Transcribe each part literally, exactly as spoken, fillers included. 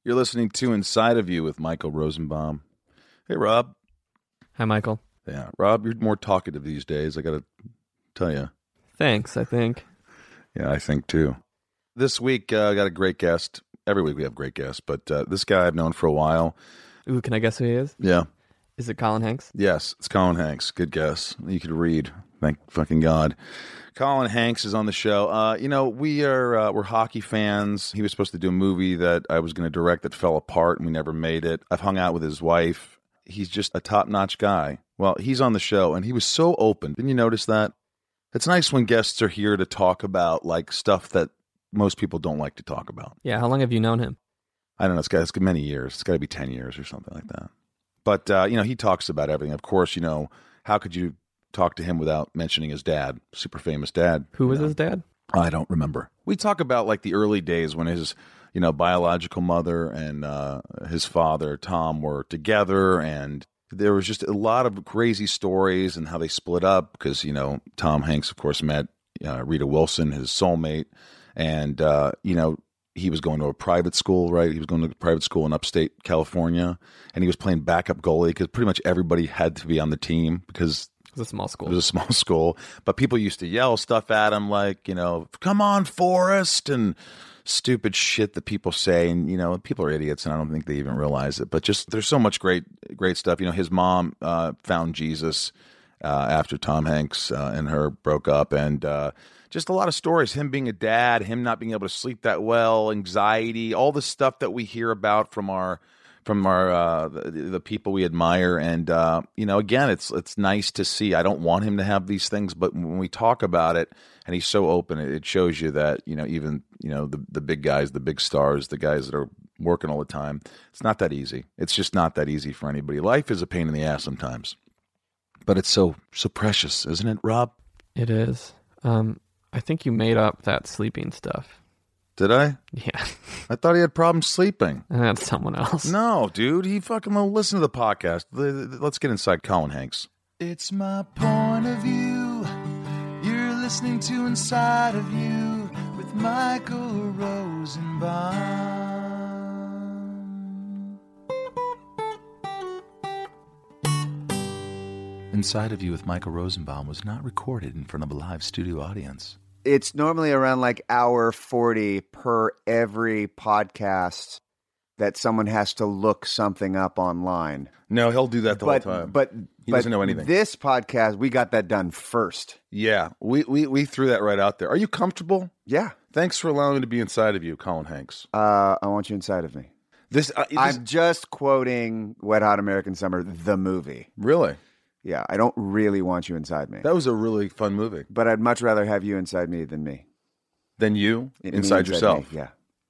You're listening to Inside of You with Michael Rosenbaum. Hey, Rob. Hi, Michael. Yeah, Rob, you're more talkative these days, I got to tell you. Thanks, I think. Yeah, I think too. This week, uh, I got a great guest. Every week we have great guests, but uh, this guy I've known for a while. Ooh, can I guess who he is? Yeah. Is it Colin Hanks? Yes, it's Colin Hanks. Good guess. You could read. Thank fucking God. Colin Hanks is on the show. Uh, you know, we are uh, we're hockey fans. He was supposed to do a movie that I was going to direct that fell apart, and we never made it. I've hung out with his wife. He's just a top-notch guy. Well, he's on the show, and he was so open. Didn't you notice that? It's nice when guests are here to talk about like stuff that most people don't like to talk about. Yeah, how long have you known him? I don't know. It's got it's many years. It's got to be ten years or something like that. But uh, you know, he talks about everything. Of course, you know, how could you talk to him without mentioning his dad, super famous dad? Who was know? his dad? I don't remember. We talk about like the early days when his, you know, biological mother and uh, his father, Tom, were together, and there was just a lot of crazy stories and how they split up because, you know, Tom Hanks, of course, met uh, Rita Wilson, his soulmate, and, uh, you know, he was going to a private school, right? He was going to a private school in upstate California, and he was playing backup goalie because pretty much everybody had to be on the team because it was a small school. It was a small school, but people used to yell stuff at him like, you know, come on, Forrest, and stupid shit that people say. And, you know, people are idiots, and I don't think they even realize it. But just there's so much great, great stuff. You know, his mom uh, found Jesus uh, after Tom Hanks uh, and her broke up, and uh, just a lot of stories. Him being a dad, him not being able to sleep that well, anxiety, all the stuff that we hear about from our from our uh, the, the people we admire. And uh, you know, again, it's it's nice to see. I don't want him to have these things, but when we talk about it, and he's so open, it shows you that, you know, even, you know, the the big guys, the big stars, the guys that are working all the time, it's not that easy. It's just not that easy for anybody. Life is a pain in the ass sometimes, but it's so so precious, isn't it, Rob? It is. Um, I think you made up that sleeping stuff. Did I? Yeah. I thought he had problems sleeping. That's someone else. No, dude. He fucking won't listen to the podcast. Let's get inside Colin Hanks. It's my point of view. You're listening to Inside of You with Michael Rosenbaum. Inside of You with Michael Rosenbaum was not recorded in front of a live studio audience. It's normally around like hour forty per every podcast that someone has to look something up online. No, he'll do that the but, whole time. But he but doesn't know anything. This podcast, we got that done first. Yeah, we, we, we threw that right out there. Are you comfortable? Yeah. Thanks for allowing me to be inside of you, Colin Hanks. Uh, I want you inside of me. This, uh, this I'm just quoting Wet Hot American Summer, the movie. Really? Yeah, I don't really want you inside me. That was a really fun movie. But I'd much rather have you inside me than me. Than you? It, inside, inside yourself? Me, yeah.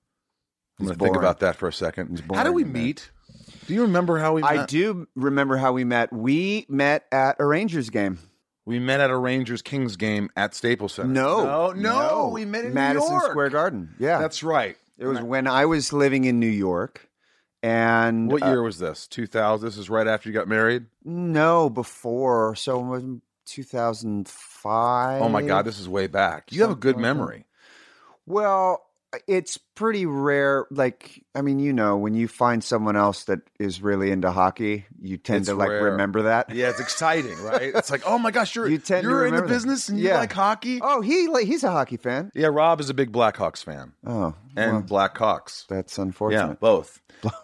I'm going to think about that for a second. How did we meet? Do you remember how we met? I do remember how we met. We met at a Rangers game. We met at a Rangers-Kings game at Staples Center. No. No, no. no. We met in Madison New York. Square Garden. Yeah. That's right. It was when I was living in New York. And what year uh, was this? two thousand? This is right after you got married? No, before. So it was two thousand five. Oh, my God. This is way back. You have a good memory. Well, it's pretty rare. Like, I mean, you know, when you find someone else that is really into hockey, you tend It's to like rare. remember that. Yeah, it's exciting, right? It's like, oh my gosh, you're You tend to you're in the remember that. business and you Yeah. like hockey? Oh, he like, he's a hockey fan. Yeah, Rob is a big Blackhawks fan. Oh, And well, Blackhawks. that's Yeah, unfortunate. both.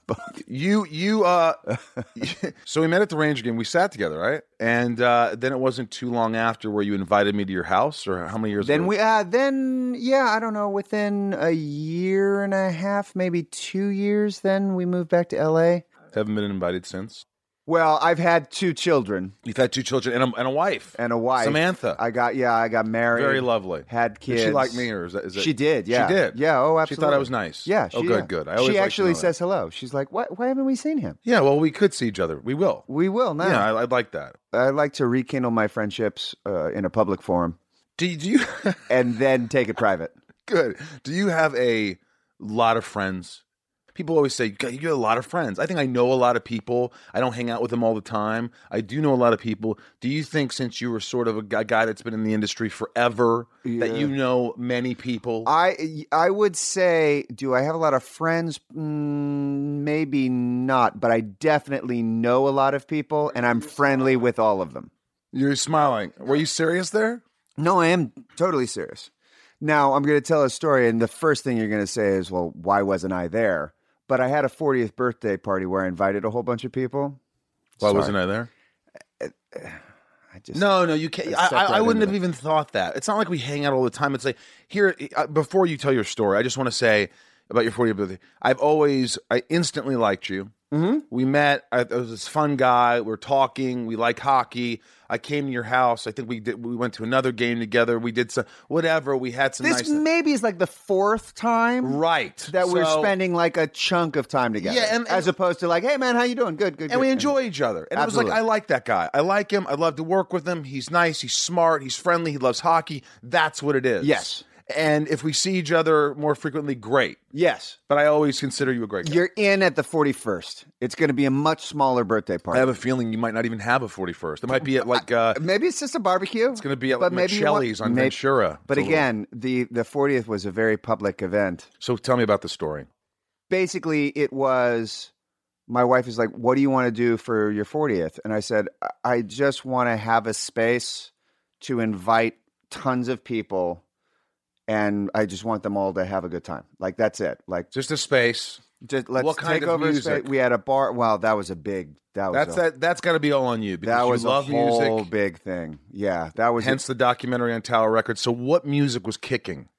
You you uh so we met at the Ranger game. We sat together, right? And uh then it wasn't too long after where you invited me to your house, or how many years Then ago? we, uh, then yeah, I don't know. Within a year and a half, maybe two years, then we moved back to L A. Haven't been invited since. Well, I've had two children You've had two children and a, and a wife. and a wife. Samantha. I got yeah, I got married. Very lovely. Had kids. Did she like me, or is that, is that She did. Yeah, She did. Yeah. Oh, She absolutely. thought I was nice. Yeah. She, Oh, good, yeah. good. I always she like to actually know that. says hello. She's like, "Why? Why haven't we seen him?" Yeah, well, we could see each other. We will. We will now. Yeah, I, I'd like that. I like to rekindle my friendships uh, in a public forum Do you, do you and then take it private. good? Do you have a lot of friends? people always say, "God, you have a lot of friends." I think I know a lot of people. I don't hang out with them all the time. I do know a lot of people. Do you think, since you were sort of a guy guy that's been in the industry forever, Yeah. that you know many people? I I would say, do I have a lot of friends? Mm, maybe not, but I definitely know a lot of people, and I'm friendly with all of them. You're smiling. Were you serious there? No, I am totally serious. Now, I'm going to tell a story, and the first thing you're going to say is, well, why wasn't I there? But I had a fortieth birthday party where I invited a whole bunch of people. Why Sorry. wasn't I there? I just No, no, you can't. I I, stepped I, I right wouldn't into have even thought that. It's not like we hang out all the time. It's like, here, uh, before you tell your story, I just want to say about your fortieth birthday. I've always, I instantly liked you. Mm-hmm. We met. I, I was this fun guy. We're talking. We like hockey. I came to your house. I think we did. We went to another game together. We did some whatever. We had some This nice. maybe is like the fourth time Right. that we're So- spending like a chunk of time together. Yeah, and- as opposed to like, hey man, how you doing? Good, good, and good. we enjoy each other. And Absolutely. it was like, I like that guy. I like him. I love to work with him. He's nice. He's smart. He's friendly. He loves hockey. That's what it is. Yes. And if we see each other more frequently, great. Yes. But I always consider you a great guy. You're in at the forty-first. It's going to be a much smaller birthday I party. have a feeling you might not even have a forty-first. It might be at like uh, Maybe it's just a barbecue. it's going to be at but like maybe you want- Michelle's on may- Ventura. But It's a little- again, the the fortieth was a very public event. so tell me about the story. Basically, it was my wife is like, "What do you want to do for your fortieth?" And I said, "I- "I just want to have a space to invite tons of people, and I just want them all to have a good time. Like that's it. Like Just a space. just let's What kind take of over a music? space." We had a bar. Wow, that was a big. That was That's a, that. That's got to be all on you because that you was love a whole music. big thing. Yeah, that was. Hence the documentary on Tower Records. So what music was kicking?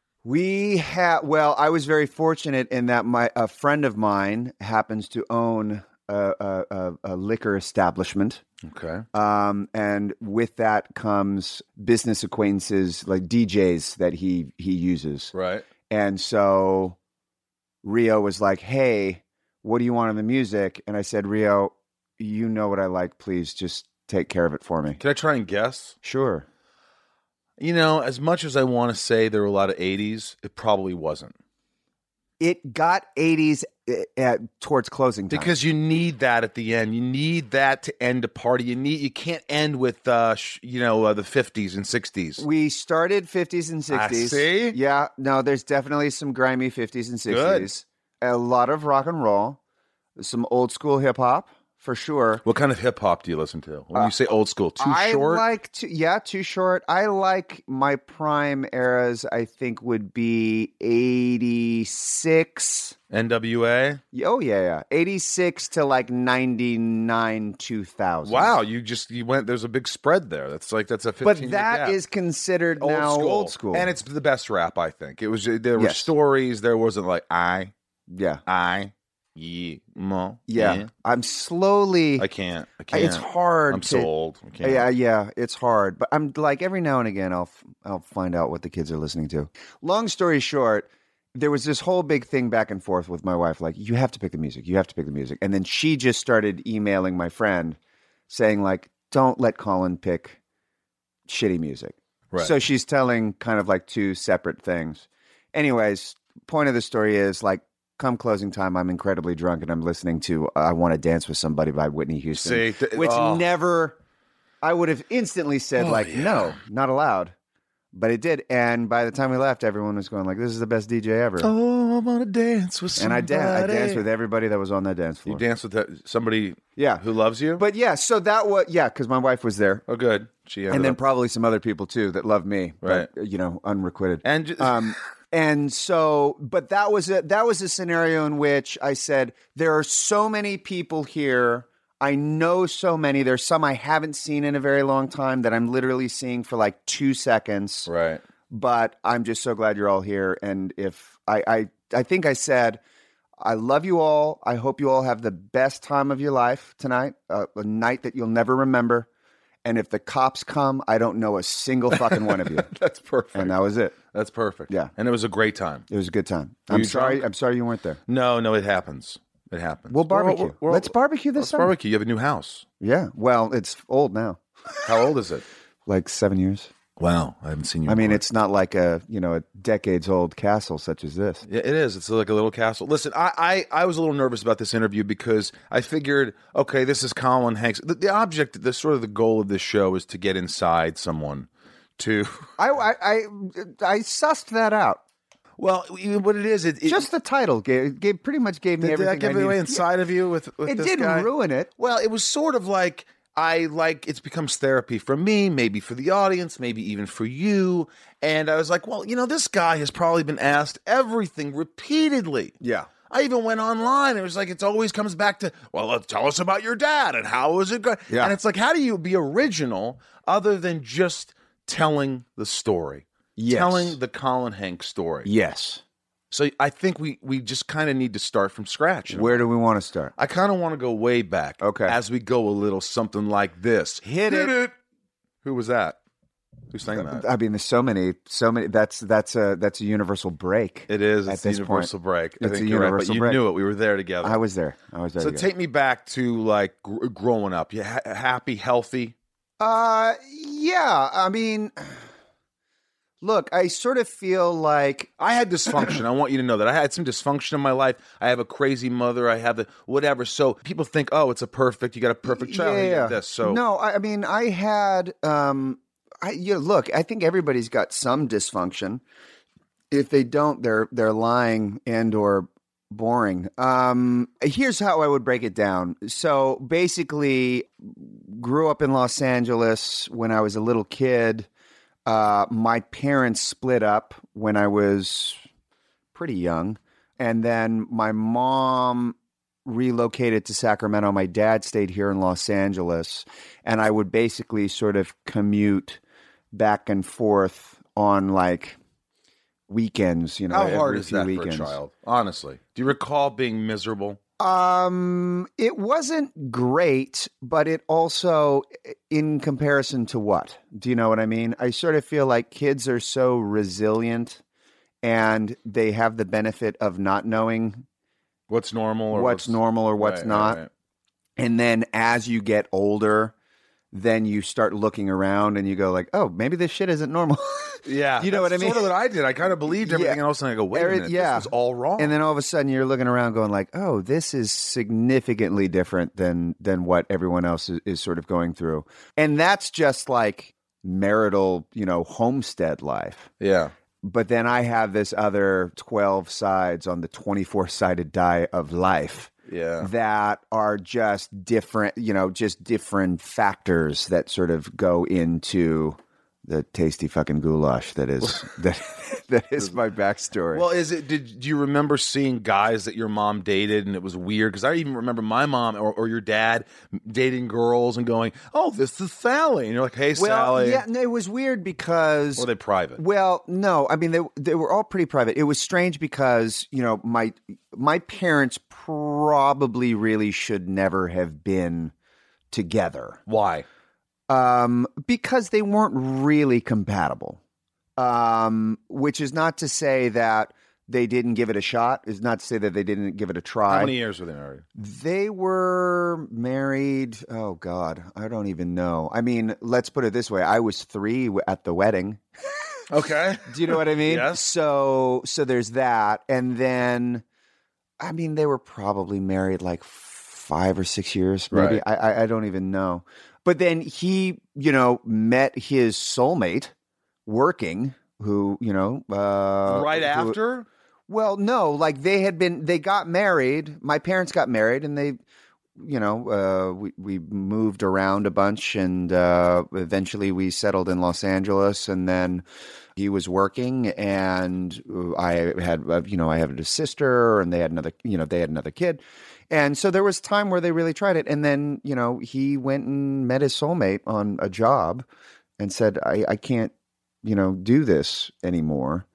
We had well, I was very fortunate in that my a friend of mine happens to own a, a, a, a liquor establishment, Okay. um, and with that comes business acquaintances like D Js that he he uses. Right. And so Rio was like, "Hey, what do you want in the music?" And I said, "Rio, you know what I like. Please just take care of it for me." Can I try and guess? Sure. You know, as much as I want to say there were a lot of eighties, it probably wasn't. It got eighties at, towards closing time. Because you need that at the end. You need that to end a party. You need. You can't end with, uh, sh- you know, uh, the fifties and sixties. We started fifties and sixties. see? Yeah, no, there's definitely some grimy fifties and sixties. A lot of rock and roll, some old school hip hop for sure. What kind of hip hop do you listen to? When you say old school, too I short. like to, yeah, too short. I like my prime eras. I think would be eighty-six. N W A. Oh yeah, yeah, eighty-six to like ninety-nine, two thousand. Wow, you just you went. There's a big spread there. That's like that's a But fifteen. that is considered old now school. old school, and it's the best rap. I think it was. There were Yes. stories. There wasn't like I, yeah, I, ye, mo, yeah. yeah. I'm slowly. I can't. I can't. It's hard. I'm to, so old. I can't. Yeah, yeah, it's hard. But I'm like every now and again, I'll f- I'll find out what the kids are listening to. Long story short, there was this whole big thing back and forth with my wife. Like, you have to pick the music. You have to pick the music. And then she just started emailing my friend, saying like, "Don't let Colin pick shitty music." Right. So she's telling kind of like two separate things. Anyways, point of the story is like, come closing time, I'm incredibly drunk and I'm listening to uh, "I Want to Dance with Somebody" by Whitney Houston. See, th- which oh. never, I would have instantly said Oh, like, yeah. no, not allowed. But it did. And by the time we left, everyone was going like, this is the best D J ever. Oh, I want to dance with and somebody. I, dan- I danced with everybody that was on that dance You floor. danced with that, somebody yeah. who loves you. But yeah, so that was, yeah, because my wife was there. oh, good. She ended And then up, probably some other people too that love me. But, you know, unrequited. and just, Um, and so, but that was a that was a scenario in which I said, there are so many people here. I know so many. There's some I haven't seen in a very long time that I'm literally seeing for like two seconds. right. But I'm just so glad you're all here. And if I, I, I think I said, I love you all. I hope you all have the best time of your life tonight, uh, a night that you'll never remember. And if the cops come, I don't know a single fucking one of you. That's perfect. And that was it. That's perfect. Yeah. And it was a great time. It was a good time. Were I'm you sorry. drunk? I'm sorry you weren't there. No, no, it happens. It happens. We'll barbecue. We're- we're- Let's barbecue this Let's summer. barbecue. You have a new house. Yeah. Well, it's old now. How old is it? Like seven years. Wow, I haven't seen you. I mean, before. it's not like a you know a decades old castle such as this. Yeah, it is. It's like a little castle. Listen, I, I, I was a little nervous about this interview because I figured, okay, this is Colin Hanks. The, the object, the sort of the goal of this show is to get inside someone. To I I I, I sussed that out. well, what it is, it, it Just the title gave, gave pretty much gave me did, did everything. that give I it away needed. inside of you with, with It this didn't guy? ruin it. Well, it was sort of like I like it's becomes therapy for me, maybe for the audience, maybe even for you. And I was like, well, you know, this guy has probably been asked everything repeatedly. Yeah. I even went online. It was like it always comes back to, well, let's tell us about your dad and how was it going? Yeah. And it's like, how do you be original other than just telling the story, Yes. telling the Colin Hanks story? Yes. So I think we we just kind of need to start from scratch. Where do we want to start? I kind of want to go way back. Okay. As we go a little something like this. Hit it. Who was that? Who sang that? I mean, there's so many, so many. That's that's a that's a universal break. It is. At It's the this universal point. break. I It's think a you're right, universal but you break. knew it. We were there together. I was there. I was there. so together. take me back to like gr- growing up. You ha- happy, healthy. Uh, yeah. I mean, look, I sort of feel like I had dysfunction. I want you to know that I had some dysfunction in my life. I have a crazy mother. I have the whatever. So people think, oh, it's a perfect. You got a perfect child. You yeah. get this. So no, I, I mean, I had um, I you know, look, I think everybody's got some dysfunction. If they don't, they're they're lying and or boring. Um, here's how I would break it down. So basically, grew up in Los Angeles when I was a little kid. Uh, my parents split up when I was pretty young, and then my mom relocated to Sacramento. My dad stayed here in Los Angeles, and I would basically sort of commute back and forth on like weekends. You know, how every hard is few that weekends. for a child? Honestly, do you recall being miserable? Um, it wasn't great, but it also, in comparison to what? Do you know what I mean? I sort of feel like kids are so resilient, and they have the benefit of not knowing What's normal or what's normal or what's Right, not. right, right. And then as you get older, then you start looking around and you go like, oh, maybe this shit isn't normal. Yeah, You know what I that's mean? Sort of what I did. I kind of believed everything Yeah. else, and I go, wait a Every- minute, yeah. this was all wrong. And then all of a sudden you're looking around going like, oh, this is significantly different than than what everyone else is, is sort of going through. And that's just like marital, you know, homestead life. yeah, But then I have this other twelve sides on the twenty-four sided die of life yeah. that are just different, you know, just different factors that sort of go into the tasty fucking goulash that is that that is my backstory. Well, is it? Did do you remember seeing guys that your mom dated, and it was weird? Because I even remember my mom or, or your dad dating girls and going, "Oh, this is Sally," and you're like, "Hey, well, Sally." yeah, no, it was weird because Or were they private? Well, no, I mean they they were all pretty private. It was strange because you know my my parents probably really should never have been together. Why? Um, because they weren't really compatible. Um, which is not to say that they didn't give it a shot. Is not to say that they didn't give it a try. How many years were they married? They were married. Oh God, I don't even know. I mean, let's put it this way: I was three w- at the wedding. Okay. Do you know what I mean? Yes. So, so there's that, and then, I mean, they were probably married like five or six years, maybe. Right. I, I, I don't even know. But then he, you know, met his soulmate working, who, you know, uh, right who- after? well, no, like they had been, they got married. My parents got married, and they, you know, uh, we we moved around a bunch, and uh, eventually we settled in Los Angeles, and then he was working, and I had, uh, you know, I had a sister, and they had another, you know, they had another kid. And so there was time where they really tried it. And then, you know, he went and met his soulmate on a job and said, I, I can't, you know, do this anymore.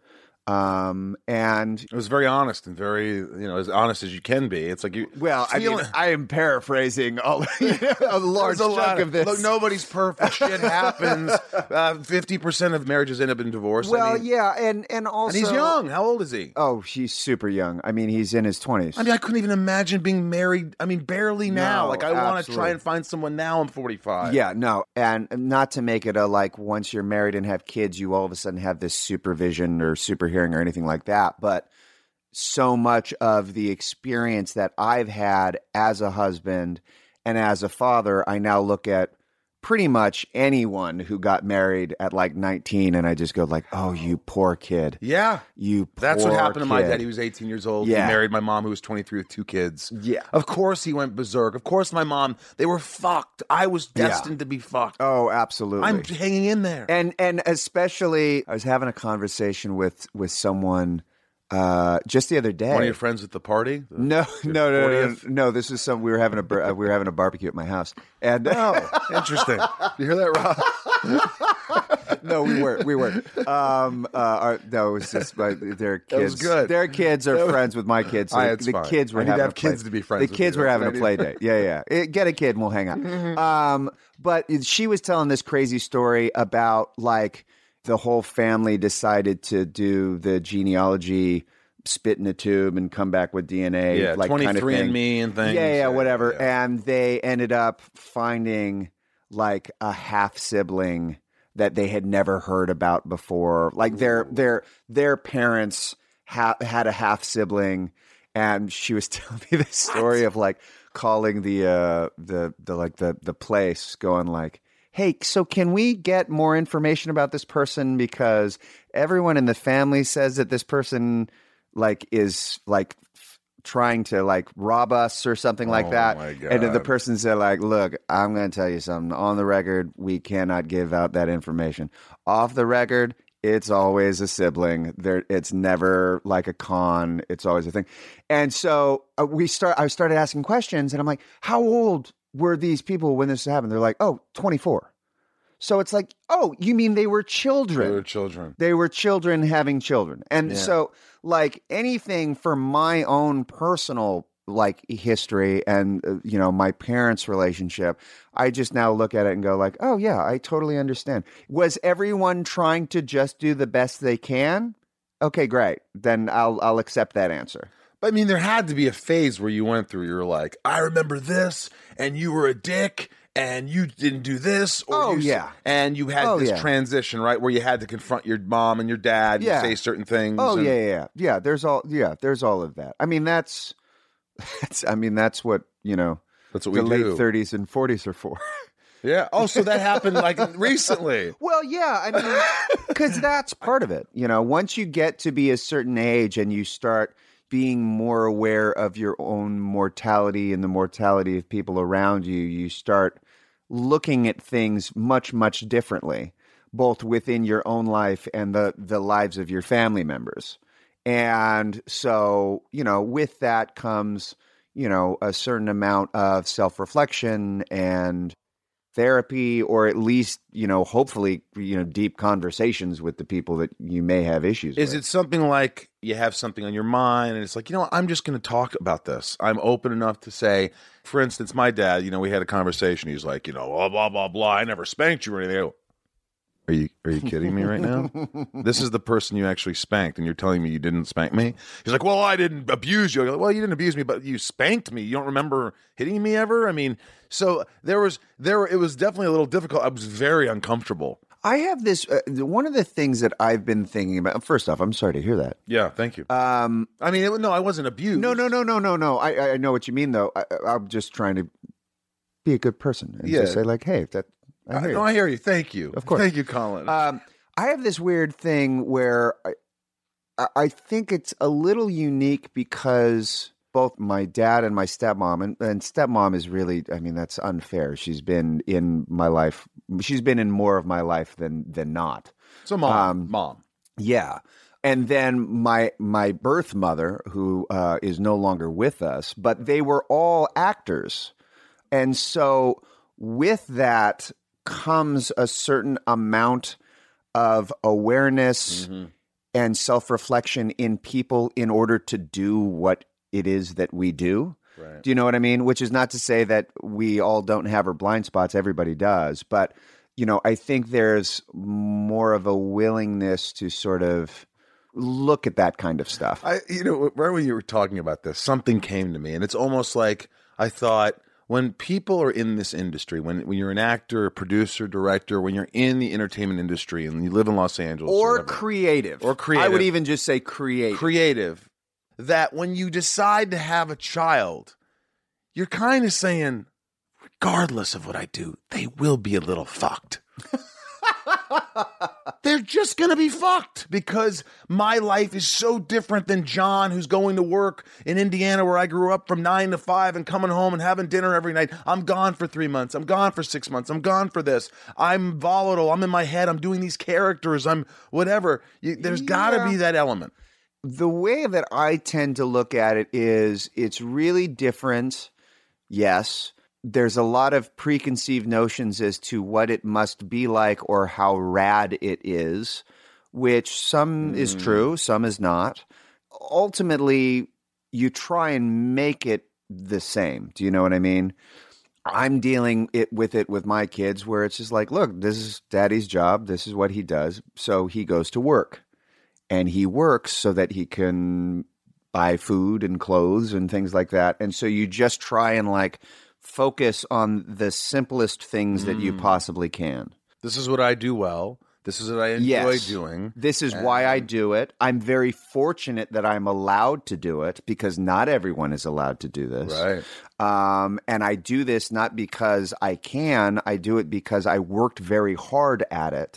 Um, and It was very honest and very, you know, as honest as you can be. It's like you. well, I mean, feeling- I am paraphrasing all, a large There's a chunk lot of this. Look, nobody's perfect. Shit happens. Uh, Fifty percent of marriages end up in divorce. well, I mean, yeah, and and also and he's young. How old is he? Oh, he's super young. I mean, he's in his twenties. I mean, I couldn't even imagine being married. I mean, barely now. No, like, I want to absolutely. try and find someone now. I'm forty-five. Yeah, no, and not to make it a like once you're married and have kids, you all of a sudden have this supervision or super hearing or anything like that. But so much of the experience that I've had as a husband and as a father, I now look at pretty much anyone who got married at like nineteen, and I just go like, "Oh, you poor kid, Yeah. you." Poor That's what happened to my kid. dad. He was eighteen years old. Yeah. He married my mom, who was twenty-three with two kids. Yeah. Of course he went berserk. Of course my mom, they were fucked. I was Yeah. destined to be fucked. Oh, absolutely. I'm hanging in there. and and especially, I was having a conversation with with someone uh, just the other day. One of your friends at the party? The- No, your no, no, no, no, fortieth? no. This is some. We were having a bur- uh, we were having a barbecue at my house, and Oh, interesting. You hear that, Rob? no, we weren't. We weren't. Um, uh, our, no, it was just my, their kids. was good. Their kids are That was- friends with my kids. So Ah, the, it's the fine. kids were I need to having have a play- kids to be friends The with kids you. were That's having a what I play need. date. Yeah, yeah. It- get a kid and we'll hang out. Um, but she was telling this crazy story about like the whole family decided to do the genealogy. Spit in a tube and come back with D N A, Yeah, like kind of twenty-three thing. and me and things. Yeah, yeah, whatever. Yeah. And they ended up finding like a half sibling that they had never heard about before. Like their their their parents ha- had a half sibling, and she was telling me this story of like calling the uh the the like the the place, going like, "Hey, so can we get more information about this person, because everyone in the family says that this person like is like f- trying to like rob us or something like Oh, that." my And then the God. person said like, "Look, I'm going to tell you something. On the record, we cannot give out that information. Off the record, it's always a sibling. There, it's never like a con. It's always a thing." And so uh, we start. I started asking questions, and I'm like, "How old were these people when this happened?" They're like, "Oh, twenty-four." So it's like, "Oh, you mean they were children?" They were children. They were children having children. And Yeah. so like anything for my own personal like history and uh, you know, my parents' relationship, I just now look at it and go like, "Oh yeah, I totally understand." Was everyone trying to just do the best they can? Okay, great. Then I'll I'll accept that answer. But I mean, there had to be a phase where you went through, you were like, I remember this, and you were a dick, and you didn't do this. Or Oh, you, s- yeah. And you had Oh, this yeah. transition, right, where you had to confront your mom and your dad and Yeah. say certain things. Oh and- yeah, yeah, yeah. Yeah, there's all yeah, there's all of that. I mean, that's that's I mean, that's what, you know, That's what the we late do. thirties and forties are for. Yeah. Oh, so that happened like recently. Well, yeah, I mean, because that's part of it. You know, once you get to be a certain age and you start being more aware of your own mortality and the mortality of people around you, you start looking at things much, much differently, both within your own life and the, the lives of your family members. And so, you know, with that comes, you know, a certain amount of self-reflection and therapy, or at least, you know, hopefully, you know, deep conversations with the people that you may have issues Is with. it something like you have something on your mind and it's like, you know what, I'm just going to talk about this. I'm open enough to say, for instance, my dad, you know, we had a conversation. He's like, you know, blah, blah, blah, blah. I never spanked you or anything. I go, Are you are you kidding me right now? This is the person you actually spanked, and you're telling me you didn't spank me? He's like, well, I didn't abuse you. I go, well, you didn't abuse me, but you spanked me. You don't remember hitting me ever? I mean, so there was there. It was definitely a little difficult. I was very uncomfortable. I have this, uh, one of the things that I've been thinking about, first off, I'm sorry to hear that. Yeah, thank you. Um, I mean, it, no, I wasn't abused. no, no, no, no, no, no. I, I know what you mean, though. I, I'm just trying to be a good person and Yeah. just say like, hey, that, I I, hear you. no, I hear you. Thank you. Of course. Thank you, Colin. Um, I have this weird thing where I, I- I think it's a little unique because both my dad and my stepmom, and, and stepmom is really, I mean, that's unfair. She's been in my life. She's been in more of my life than than not. so, mom, um, mom. Yeah. And then my my birth mother, who uh, is no longer with us, but they were all actors. And so with that comes a certain amount of awareness Mm-hmm. and self-reflection in people in order to do what it is that we do. Right. Do you know what I mean? Which is not to say that we all don't have our blind spots. Everybody does. But, you know, I think there's more of a willingness to sort of look at that kind of stuff. I, you know, right when you were talking about this, something came to me, and it's almost like I thought when people are in this industry, when when you're an actor, a producer, director, when you're in the entertainment industry and you live in Los Angeles, or, or creative, or creative, I would even just say creative, creative, that when you decide to have a child, you're kind of saying, regardless of what I do, they will be a little fucked. They're just going to be fucked because my life is so different than John, who's going to work in Indiana where I grew up from nine to five and coming home and having dinner every night. I'm gone for three months. I'm gone for six months. I'm gone for this. I'm volatile. I'm in my head. I'm doing these characters. I'm whatever. You, there's Yeah. got to be that element. The way that I tend to look at it is it's really different. Yes. There's a lot of preconceived notions as to what it must be like or how rad it is, which some mm. is true, some is not. Ultimately, you try and make it the same. Do you know what I mean? I'm dealing it with it with my kids where it's just like, look, this is daddy's job. This is what he does. So he goes to work and he works so that he can buy food and clothes and things like that. And so you just try and like focus on the simplest things mm. that you possibly can. This is what I do well. This is what I enjoy yes. doing. This is and... why I do it. I'm very fortunate that I'm allowed to do it because not everyone is allowed to do this. Right. Um, and I do this not because I can. I do it because I worked very hard at it.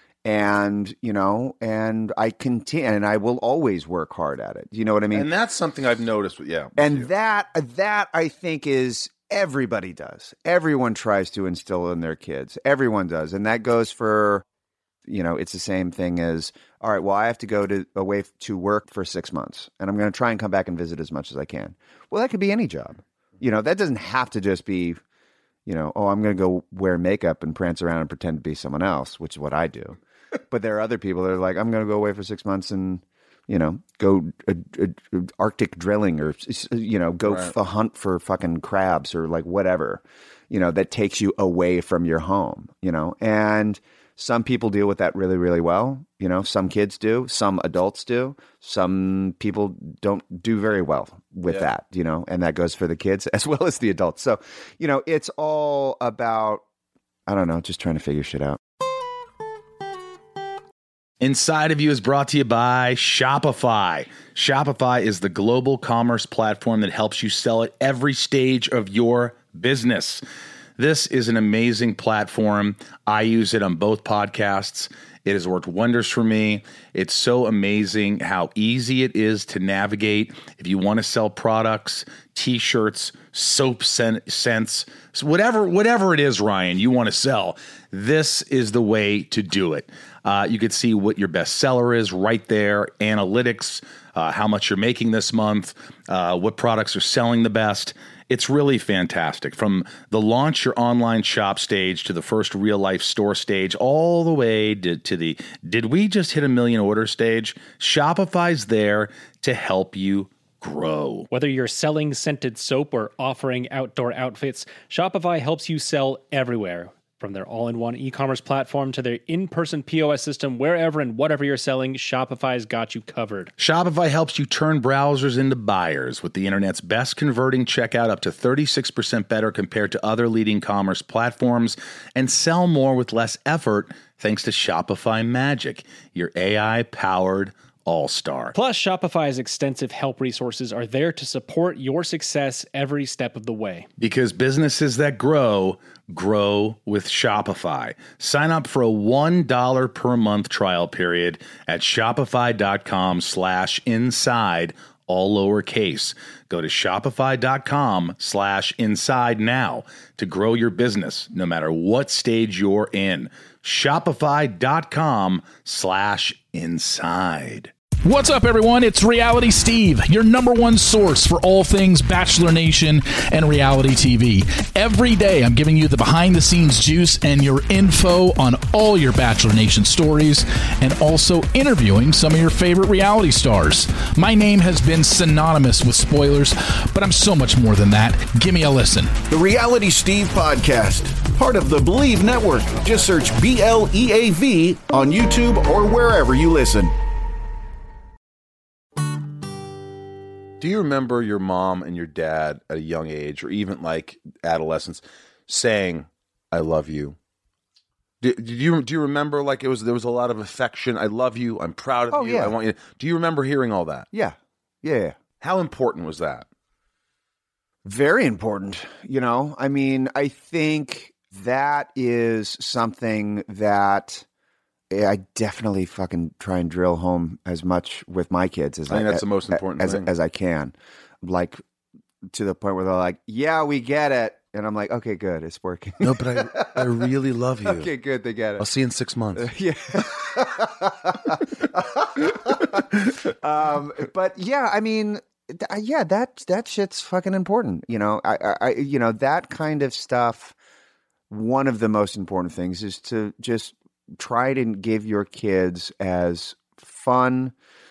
And, you know, and I continue, and I will always work hard at it. You know what I mean? And that's something I've noticed. With, yeah. With and you. that, that I think is... Everybody does. Everyone tries to instill in their kids. Everyone does. And that goes for, you know, it's the same thing as, all right, well, I have to go to away to work for six months and I'm going to try and come back and visit as much as I can. Well, that could be any job. You know, that doesn't have to just be, you know, oh, I'm going to go wear makeup and prance around and pretend to be someone else, which is what I do. But there are other people that are like, I'm going to go away for six months and, you know, go uh, uh, Arctic drilling or, you know, go right. f- hunt for fucking crabs or like whatever, you know, that takes you away from your home, you know. And some people deal with that really, really well. You know, some kids do, some adults do, some people don't do very well with yeah. that, you know, and that goes for the kids as well as the adults. So, you know, it's all about, I don't know, just trying to figure shit out. Inside of You is brought to you by Shopify. Shopify is the global commerce platform that helps you sell at every stage of your business. This is an amazing platform. I use it on both podcasts. It has worked wonders for me. It's so amazing how easy it is to navigate. If you want to sell products, t-shirts, soap scents, whatever, whatever it is, Ryan, you want to sell, this is the way to do it. Uh, you can see what your best seller is right there, analytics, uh, how much you're making this month, uh, what products are selling the best. It's really fantastic. From the launch your online shop stage to the first real life store stage, all the way to, to the did we just hit a million order stage? Shopify's there to help you grow. Whether you're selling scented soap or offering outdoor outfits, Shopify helps you sell everywhere. From their all-in-one e-commerce platform to their in-person P O S system, wherever and whatever you're selling, Shopify's got you covered. Shopify helps you turn browsers into buyers with the internet's best converting checkout up to thirty-six percent better compared to other leading commerce platforms, and sell more with less effort thanks to Shopify Magic, your A I-powered all-star. Plus, Shopify's extensive help resources are there to support your success every step of the way. Because businesses that grow, grow with Shopify. Sign up for a one dollar per month trial period at shopify.com slash inside, all lowercase. Go to shopify.com slash inside now to grow your business, no matter what stage you're in. Shopify.com slash inside. What's up, everyone? It's Reality Steve, your number one source for all things Bachelor Nation and reality T V. Every day, I'm giving you the behind-the-scenes juice and your info on all your Bachelor Nation stories and also interviewing some of your favorite reality stars. My name has been synonymous with spoilers, but I'm so much more than that. Give me a listen. The Reality Steve Podcast, part of the Believe Network. Just search B L E A V on YouTube or wherever you listen. Do you remember your mom and your dad at a young age, or even like adolescence, saying, I love you? Do, do you do you remember like it was there was a lot of affection? I love you. I'm proud of Oh, you. yeah. I want you. Do you remember hearing all that? Yeah. Yeah. yeah. How important was that? Very important. You know, I mean, I think that is something that I definitely fucking try and drill home as much with my kids as I think I, that's the most important as, thing. as I can. Like to the point where they're like, yeah, we get it. And I'm like, okay, good. It's working. No, but I I really love you. Okay, good. They get it. I'll see you in six months. Yeah. um, but yeah, I mean, th- yeah, that that shit's fucking important. You know, I, I, I, you know, that kind of stuff. One of the most important things is to just try to give your kids as fun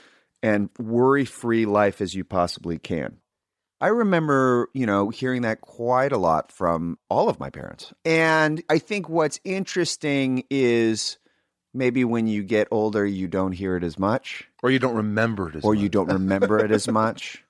and worry-free life as you possibly can. I remember, you know, hearing that quite a lot from all of my parents. And I think what's interesting is maybe when you get older, you don't hear it as much. Or you don't remember it as Or much. you don't remember it as much.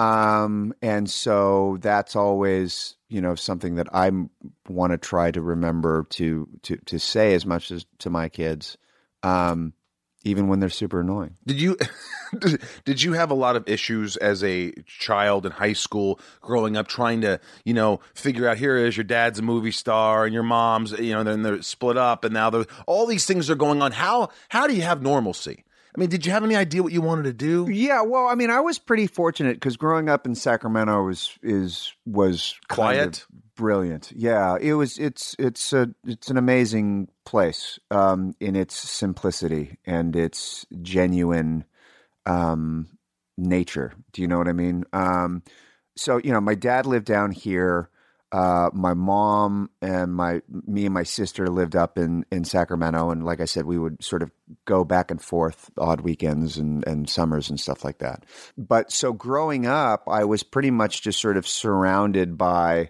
Um, and so that's always, you know, something that I want to try to remember to, to, to say as much as to my kids, um, even when they're super annoying. Did you did you have a lot of issues as a child in high school growing up trying to, you know, figure out here is your dad's a movie star and your mom's, you know, then they're split up and now they're all these things are going on. How how do you have normalcy? I mean, did you have any idea what you wanted to do? Yeah, well, I mean, I was pretty fortunate because growing up in Sacramento was is was kind Quiet? of brilliant. Yeah, it was. It's it's a it's an amazing place um, in its simplicity and its genuine um, nature. Do you know what I mean? Um, so you know, my dad lived down here. Uh, my mom and my me and my sister lived up in, in Sacramento, and like I said, we would sort of go back and forth odd weekends and, and summers and stuff like that. But so growing up, I was pretty much just sort of surrounded by,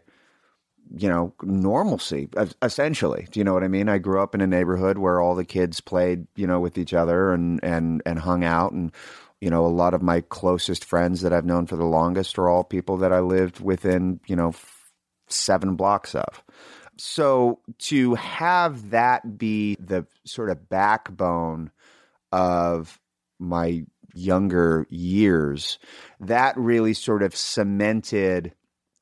you know, normalcy, essentially. Do you know what I mean? I grew up in a neighborhood where all the kids played, you know, with each other and and and hung out, and you know, a lot of my closest friends that I've known for the longest are all people that I lived within, you know, seven blocks of. So to have that be the sort of backbone of my younger years, that really sort of cemented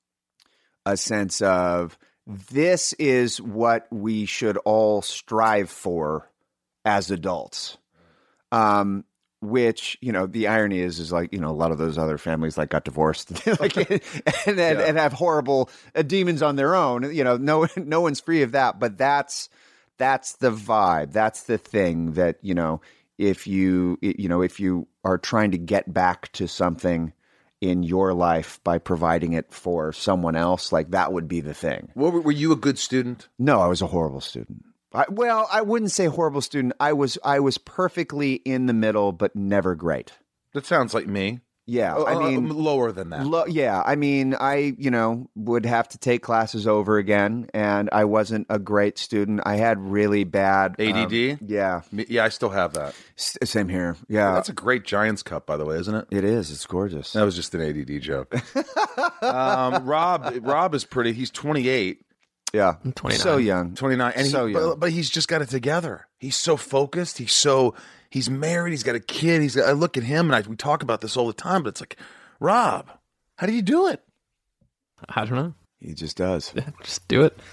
a sense of this is what we should all strive for as adults. Um, Which, you know, the irony is, is like, you know, a lot of those other families like got divorced like, and, and, Yeah. and have horrible uh, demons on their own. You know, no, no one's free of that, but that's, that's the vibe. That's the thing that, you know, if you, you know, if you are trying to get back to something in your life by providing it for someone else, like that would be the thing. What, were you a good student? No, I was a horrible student. I, well, I wouldn't say horrible student. I was I was perfectly in the middle, but never great. That sounds like me. Yeah, Uh, I mean, uh, lower than that. lo- yeah, I mean, I you know would have to take classes over again, and I wasn't a great student. I had really bad A D D? um, yeah, Me- yeah, I still have that. S- same here. Yeah, That's a great Giants cup, by the way, isn't it? it is. It's gorgeous. That was just an A D D joke. um, Rob, Rob is pretty. He's twenty-eight. Yeah, I'm twenty-nine. so young. twenty-nine, and So he, young. but, but he's just got it together. He's so focused. He's so he's married. He's got a kid. He's. I look at him and I we talk about this all the time. But it's like, Rob, how do you do it? I don't know. He just does. Just do it.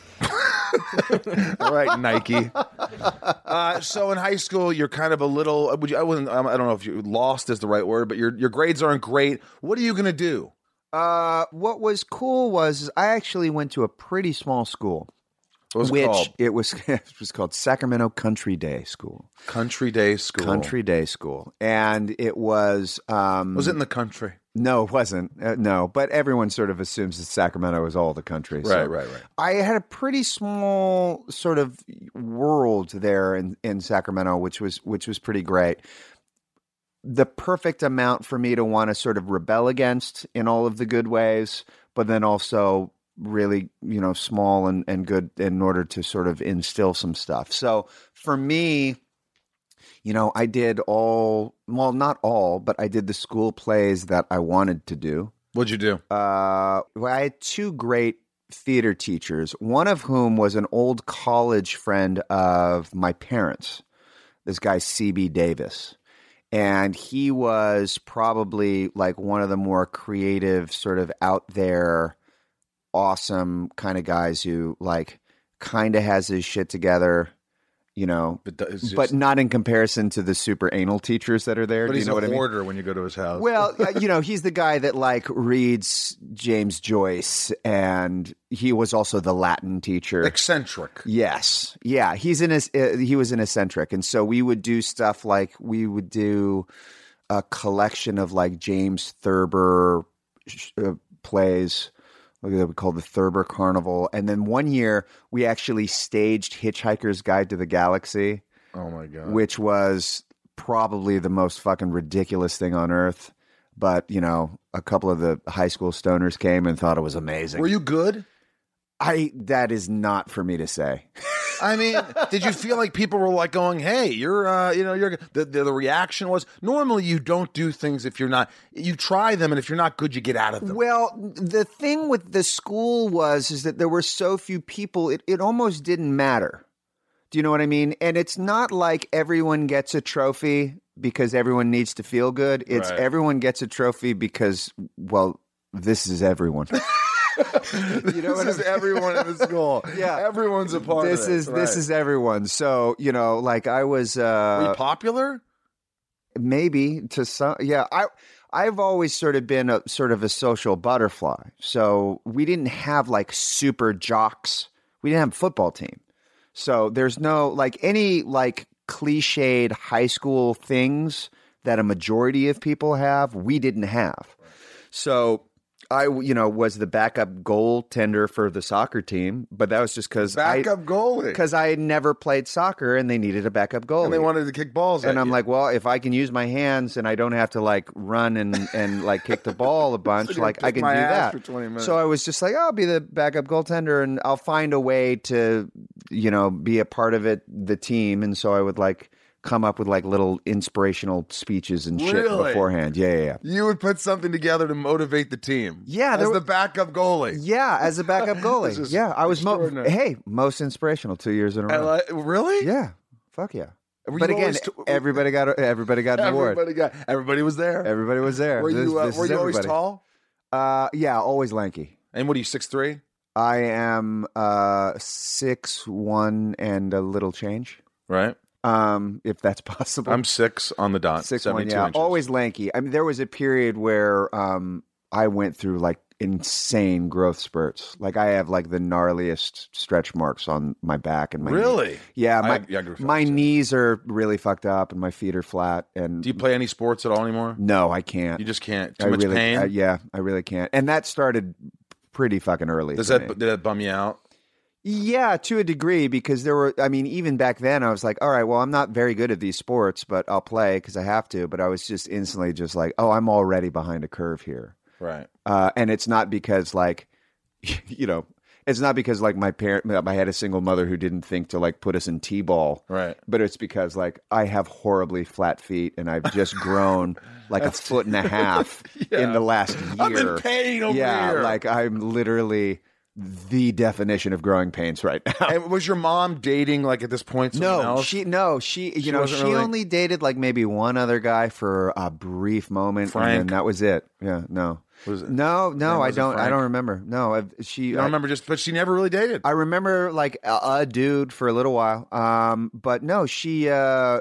All right, Nike. Uh, so in high school, you're kind of a little. Would you? I wouldn't. I don't know if you lost is the right word, but your your grades aren't great. What are you gonna do? Uh, what was cool was I actually went to a pretty small school. What was which it called? it was it was called Sacramento Country Day School. Country Day School. Country Day School, and it was. Um, Was it in the country? No, it wasn't. Uh, no, but everyone sort of assumes that Sacramento is all the country. So Right, right, right. I had a pretty small sort of world there in, in Sacramento, which was which was pretty great. The perfect amount for me to want to sort of rebel against in all of the good ways, but then also really, you know, small and, and good in order to sort of instill some stuff. So for me, you know, I did all, well, not all, but I did the school plays that I wanted to do. What'd you do? Uh, well, I had two great theater teachers, one of whom was an old college friend of my parents, this guy, C B Davis. And he was probably like one of the more creative, sort of out there, awesome kind of guys who like kind of has his shit together, you know, But it's just- but not in comparison to the super anal teachers that are there. But Do you he's know a what I mean? hoarder when you go to his house. Well, uh, you know, he's the guy that like reads James Joyce, and he was also the Latin teacher. eccentric. Yes, yeah, he's in his. Uh, he was an eccentric, and so we would do stuff like we would do a collection of like James Thurber sh- uh, plays. That we called the Thurber Carnival, and then one year we actually staged Hitchhiker's Guide to the Galaxy, Oh my god. which was probably the most fucking ridiculous thing on earth. But, you know, a couple of the high school stoners came and thought it was amazing. Were you good? I that is not for me to say. I mean, did you feel like people were like going, "Hey, you're, uh, you know, you're." The, the the reaction was normally you don't do things if you're not. You try them, and if you're not good, you get out of them. Well, the thing with the school was is that there were so few people, it, it almost didn't matter. Do you know what I mean? And it's not like everyone gets a trophy because everyone needs to feel good. It's Right. everyone gets a trophy because, well, this is everyone. You know this what is I mean? everyone in the school. Yeah. everyone's a part This of this. is this is everyone. So, you know, like I was Were uh you popular? maybe to some yeah, I I've always sort of been a sort of a social butterfly. So we didn't have like super jocks. We didn't have a football team. So there's no like any like cliched high school things that a majority of people have, we didn't have. So I, you know, was the backup goaltender for the soccer team, but that was just because I Backup goalie. because I had never played soccer and they needed a backup goalie. And they wanted to kick balls. And at I'm you. like, well, if I can use my hands and I don't have to like run and, and like kick the ball a bunch, So you like I kick can do my ass that. for twenty minutes. So I was just like, oh, I'll be the backup goaltender and I'll find a way to, you know, be a part of it, the team. And so I would like come up with like little inspirational speeches and shit Really? beforehand. Yeah, yeah, yeah. you would put something together to motivate the team. Yeah, as there the were- backup goalie. Yeah, as a backup This goalie. is Yeah, I was mo- extraordinary. hey, most inspirational two years in a I row. like- really? Yeah, fuck yeah. Were But you again, always t- everybody got a, everybody got an award. Everybody got. Everybody was there. Everybody was there. were This- you? Uh, this were is you always everybody. tall? Uh, yeah, always lanky. And what are you? Six three? I am uh six one and a little change. Right. Um, if that's possible. I'm six on the dot. six one. seventy-two Yeah, inches. always lanky. I mean, there was a period where um I went through like insane growth spurts. Like I have like the gnarliest stretch marks on my back and my knee. Really? Yeah, I my have younger my fellas, too. knees are really fucked up and my feet are flat. And Do you play any sports at all anymore? no, I can't. You just can't. Too I much really, pain. uh, yeah, I really can't. And that started pretty fucking early. Does for that me. did that bum you out? Yeah, to a degree, because there were, I mean, even back then, I was like, all right, well, I'm not very good at these sports, but I'll play because I have to. But I was just instantly just like, oh, I'm already behind a curve here. Right. Uh, and it's not because, like, you know, it's not because, like, my parent, I had a single mother who didn't think to, like, put us in T-ball. Right. But it's because, like, I have horribly flat feet and I've just grown like a foot and a half Yeah. in the last year. I'm in pain over yeah, here. like, I'm literally the definition of growing pains right now. And was your mom dating like at this point? someone No, else? she no, she you She know, wasn't she really- only dated like maybe one other guy for a brief moment Frank? and then that was it. Yeah, no. Was it- No, name no, I wasn't don't I Frank? don't remember. No, I've, she You don't I, remember just, but she never really dated. I remember like a, a dude for a little while. Um, but no, she uh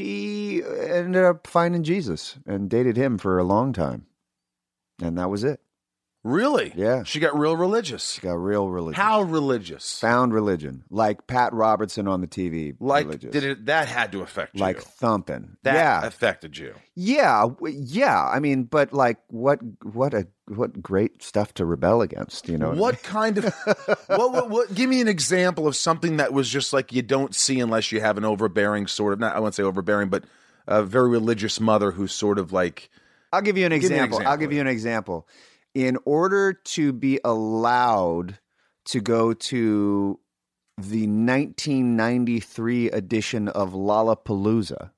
she ended up finding Jesus and dated him for a long time. And that was it. Really? Yeah. She got real religious. She got real religious. How religious? Found religion, like Pat Robertson on the T V. Like, religious. did it? That had to affect you. Like thumping. that yeah, affected you. yeah, w- yeah. I mean, but like, what, what a, what great stuff to rebel against. You know What kind of? what, what? What? Give me an example of something that was just like you don't see unless you have an overbearing sort of. Not, I won't say overbearing, but a very religious mother who's sort of like. I'll give you an Give me an example. I'll example. give you an example. In order to be allowed to go to the nineteen ninety-three edition of Lollapalooza,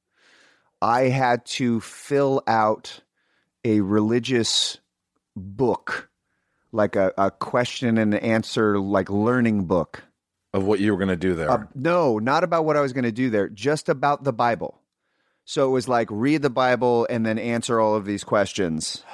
I had to fill out a religious book, like a, a question and answer, like learning book. Of what you were going to do there. Uh, no, not about what I was going to do there, just about the Bible. So it was like read the Bible and then answer all of these questions.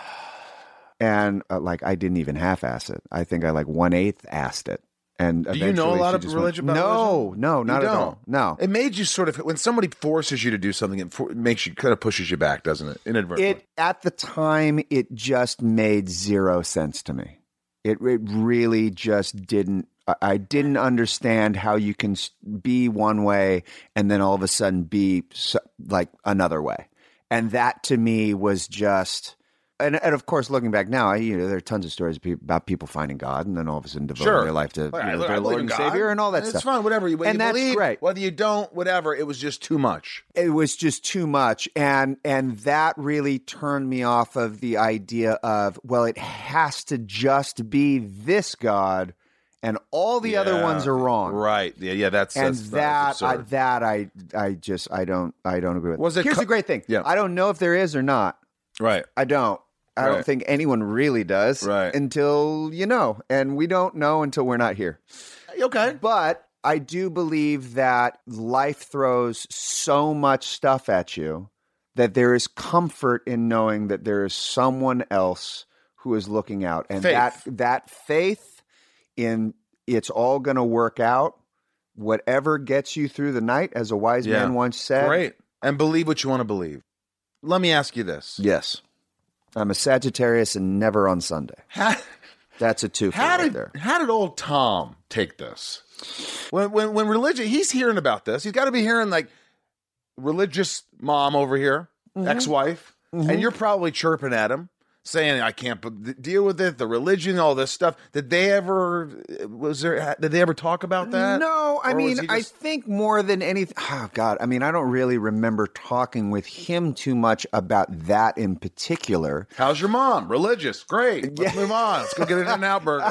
And uh, like I didn't even half-ass it. I think I like one-eighth assed it. And Do you know a eventually lot she of just religion went, about No, religion? no, not You at don't? all. No. It made you sort of when somebody forces you to do something, it, for, it makes you kind of pushes you back, doesn't it? Inadvertently. It at the time it just made zero sense to me. It it really just didn't. I- I didn't understand how you can s- be one way and then all of a sudden be s- like another way, and that to me was just. And, and of course, looking back now, I, you know, there are tons of stories of people, about people finding God and then all of a sudden devoting Sure. their life to you All right, know, I their believe Lord in and God. Savior and all that it's stuff. fine, whatever you, whether And you that's believe, great. whether you don't, whatever. It was just too much. It was just too much, and and that really turned me off of the idea of, well, it has to just be this God, and all the other Yeah, ones are wrong. Right? Yeah, yeah. That's And that's, that that's I, absurd. that I I just I don't I don't agree with. Was it Here's co- the great thing. Yeah. I don't know if there is or not. right. I don't. I Right. don't think anyone really does. Right. Until you know, and we don't know until we're not here. Okay. But I do believe that life throws so much stuff at you that there is comfort in knowing that there is someone else who is looking out. And Faith. that that faith in it's all going to work out, whatever gets you through the night, as a wise Yeah. man once said. Great. And believe what you want to believe. Let me ask you this. Yes. I'm a Sagittarius and never on Sunday. How, That's a two how right did there. how did old Tom take this? When when when religion, he's hearing about this. He's got to be hearing like religious mom over here, Mm-hmm. ex-wife, and you're probably chirping at him, saying, "I can't b- deal with it." The religion, all this stuff. Did they ever? Was there? Did they ever talk about that? No, I Or was mean, he I just- think more than anything. Oh God, I mean, I don't really remember talking with him too much about that in particular. How's your mom? Religious. Great. Let's move on. Let's go get an In-N-Out burger.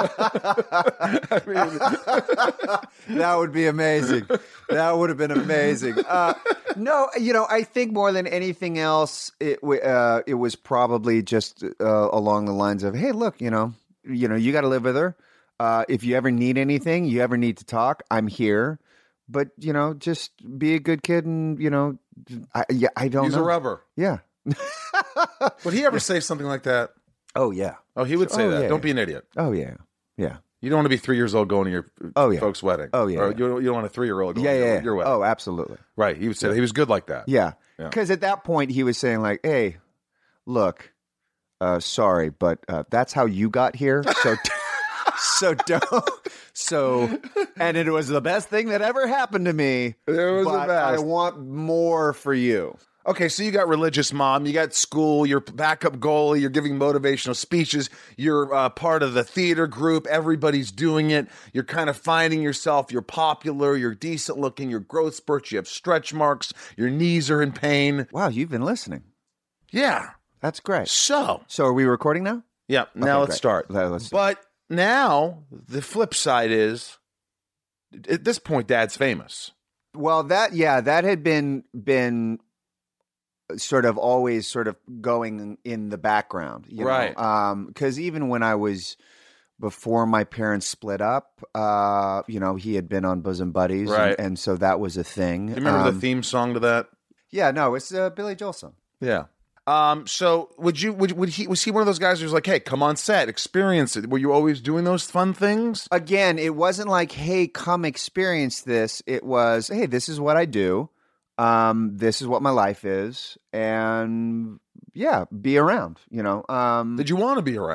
I mean, That would be amazing. That would have been amazing. Uh, no, you know, I think more than anything else, it w- uh, it was probably just uh, along the lines of, "Hey, look, you know, you know, you got to live with her. Uh, if you ever need anything, you ever need to talk, I'm here. But you know, just be a good kid, and you know, I, yeah, I don't use know. a rubber. Yeah. Would he ever say something like that? Oh yeah. Oh, he would say Oh, that. yeah. Don't be an idiot. Oh yeah. Yeah. You don't want to be three years old going to your Oh, yeah. folks' wedding. Oh, yeah, Or yeah. you, don't, you don't want a three-year-old going Yeah. to Yeah. your, yeah. your wedding. Oh, absolutely. Right. He would say he was good like that. Yeah. Yeah. Because at that point he was saying like, "Hey, look, uh, sorry, but uh, that's how you got here. So, so don't. So, and it was the best thing that ever happened to me. It was the but I best. want more for you. Okay, so you got religious mom, you got school, you're backup goalie, you're giving motivational speeches, you're uh, part of the theater group, everybody's doing it, you're kind of finding yourself, you're popular, you're decent looking, you're growth spurts, you have stretch marks, your knees are in pain. Wow, you've been listening. Yeah. That's great. So, So, are we recording now? yeah, now Okay, let's great. start. Let- let's- But now, the flip side is, at this point, Dad's famous. Well, that yeah, that had been been sort of always sort of going in the background, you Right. know? Um, because even when I was before my parents split up, uh, you know, he had been on Bosom Buddies, Right. and, and so that was a thing. Do you remember Um, the theme song to that? Yeah, no, it's a Billy Joel song. Yeah. Um. So, would you? Would, would he? Was he one of those guys who's like, "Hey, come on set, experience it"? Were you always doing those fun things? Again, it wasn't like, "Hey, come experience this." It was, "Hey, this is what I do. Um, this is what my life is, and yeah, be around." You know. Um, Did you want to be around?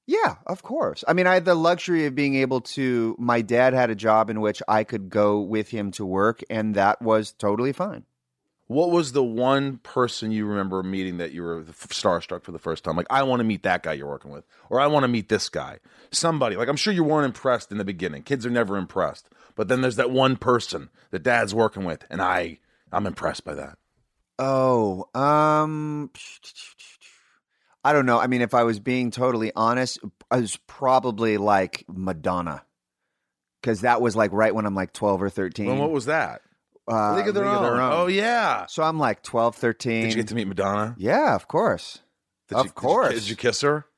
Yeah, of course. I mean, I had the luxury of being able to, my dad had a job in which I could go with him to work, and that was totally fine. What was the one person you remember meeting that you were starstruck for the first time? Like, I want to meet that guy you're working with, or I want to meet this guy. Somebody. Like, I'm sure you weren't impressed in the beginning. Kids are never impressed. But then there's that one person that dad's working with, and I, I'm impressed by that. Oh, um... I don't know. I mean, if I was being totally honest, I was probably like Madonna, because that was like right when I'm like twelve or thirteen. Well, what was that? Uh, League of Their, League of Own. Their Own. Oh, yeah. So I'm like twelve, thirteen. Did you get to meet Madonna? Yeah, of course. Did of you, course. Did you, did you kiss her?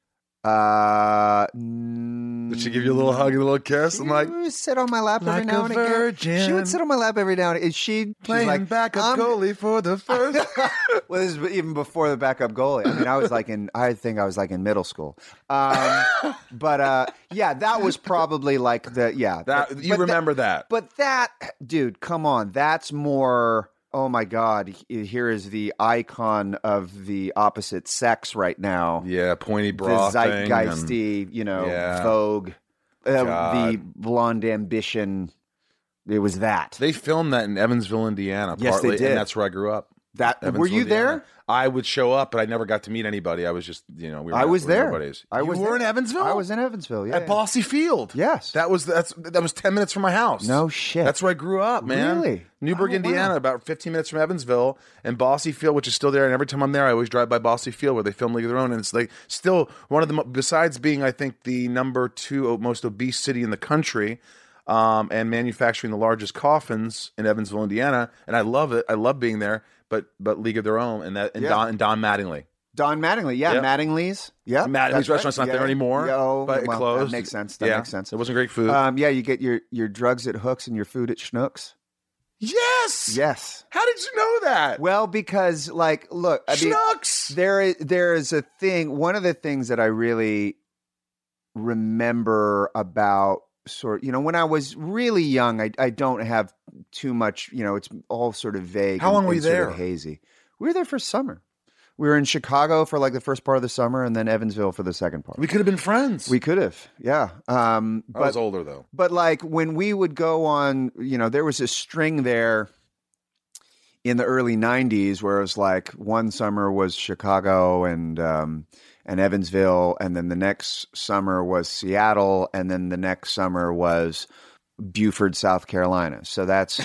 Uh, Did she give you a little hug and a little kiss? I'm like, she would sit on my lap every like now a and again. virgin. She would sit on my lap every now and again. She playing like, backup I'm- goalie for the first. Well, this is even before the backup goalie. I mean, I was like in, I think I was like in middle school. Um, but uh, yeah, that was probably like the, yeah. That but, you but remember that? But that, dude, come on. That's more, oh my God. Here is the icon of the opposite sex right now. Yeah, pointy The bra thing. and- zeitgeisty, you know, Yeah. Vogue, uh, God. the blonde ambition. It was that. They filmed that in Evansville, Indiana. Yes, they partly, did. And that's where I grew up. That Evansville, were you Indiana. there? I would show up, but I never got to meet anybody. I was just, you know, we were. I was we were there. nobodies. I you was were there. in Evansville. I was in Evansville. Yeah, at yeah. Bossy Field. Yes. that was that's that was ten minutes from my house. No shit. That's where I grew up, man. Really? Newburgh, Oh, Indiana, wow. about fifteen minutes from Evansville, and Bossy Field, which is still there. And every time I'm there, I always drive by Bossy Field where they film League of Their Own, and it's like still one of the mo- besides being, I think, the number two most obese city in the country. Um, and manufacturing the largest coffins in Evansville, Indiana, and I love it. I love being there. But but League of Their Own and that and Yeah. Don and Don Mattingly. Don Mattingly, yeah, Yep. Mattingly's, yeah, Mattingly's that's restaurant's right. not Yeah. there anymore. Yeah, oh, but it well, closed. That makes sense. That yeah. makes sense. It wasn't great food. Um, yeah, you get your your drugs at Hooks and your food at Schnucks. yes. Yes. How did you know that? Well, because like, look, I mean, Schnucks. there is there is a thing. One of the things that I really remember about sort, you know, when I was really young, I I don't have too much. You know, it's all sort of vague. How and- long were and you sort there? of hazy. We were there for summer. We were in Chicago for like the first part of the summer, and then Evansville for the second part. We could have been friends. We could have, yeah. Um, I was but older though. but like when we would go on, you know, there was a string there in the early nineties where it was like one summer was Chicago and um, and Evansville, and then the next summer was Seattle, and then the next summer was Beaufort, South Carolina. So that's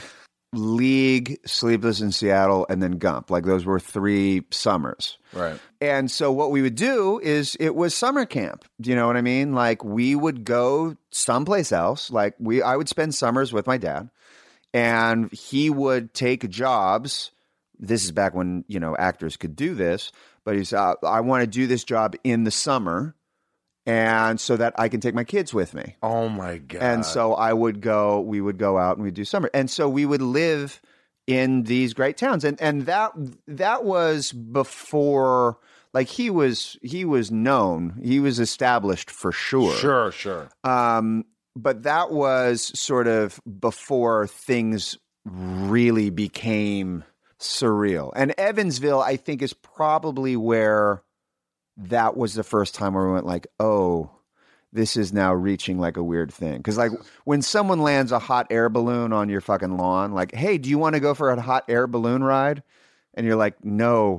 League, Sleepless in Seattle, and then Gump. Like those were three summers. Right. And so what we would do is it was summer camp. Do you know what I mean? Like we would go someplace else. Like we, I would spend summers with my dad, and he would take jobs. This is back when, you know, actors could do this, but he's, uh, I want to do this job in the summer, and so that I can take my kids with me. Oh my god. And so I would go, we would go out and we'd do summer. And so we would live in these great towns. And and that that was before, like he was he was known. He was established for sure. Sure, sure. Um, but that was sort of before things really became surreal. And Evansville, I think, is probably where that was the first time where we went like, oh, this is now reaching like a weird thing. Because like when someone lands a hot air balloon on your fucking lawn, like, hey, do you want to go for a hot air balloon ride? And you're like, no,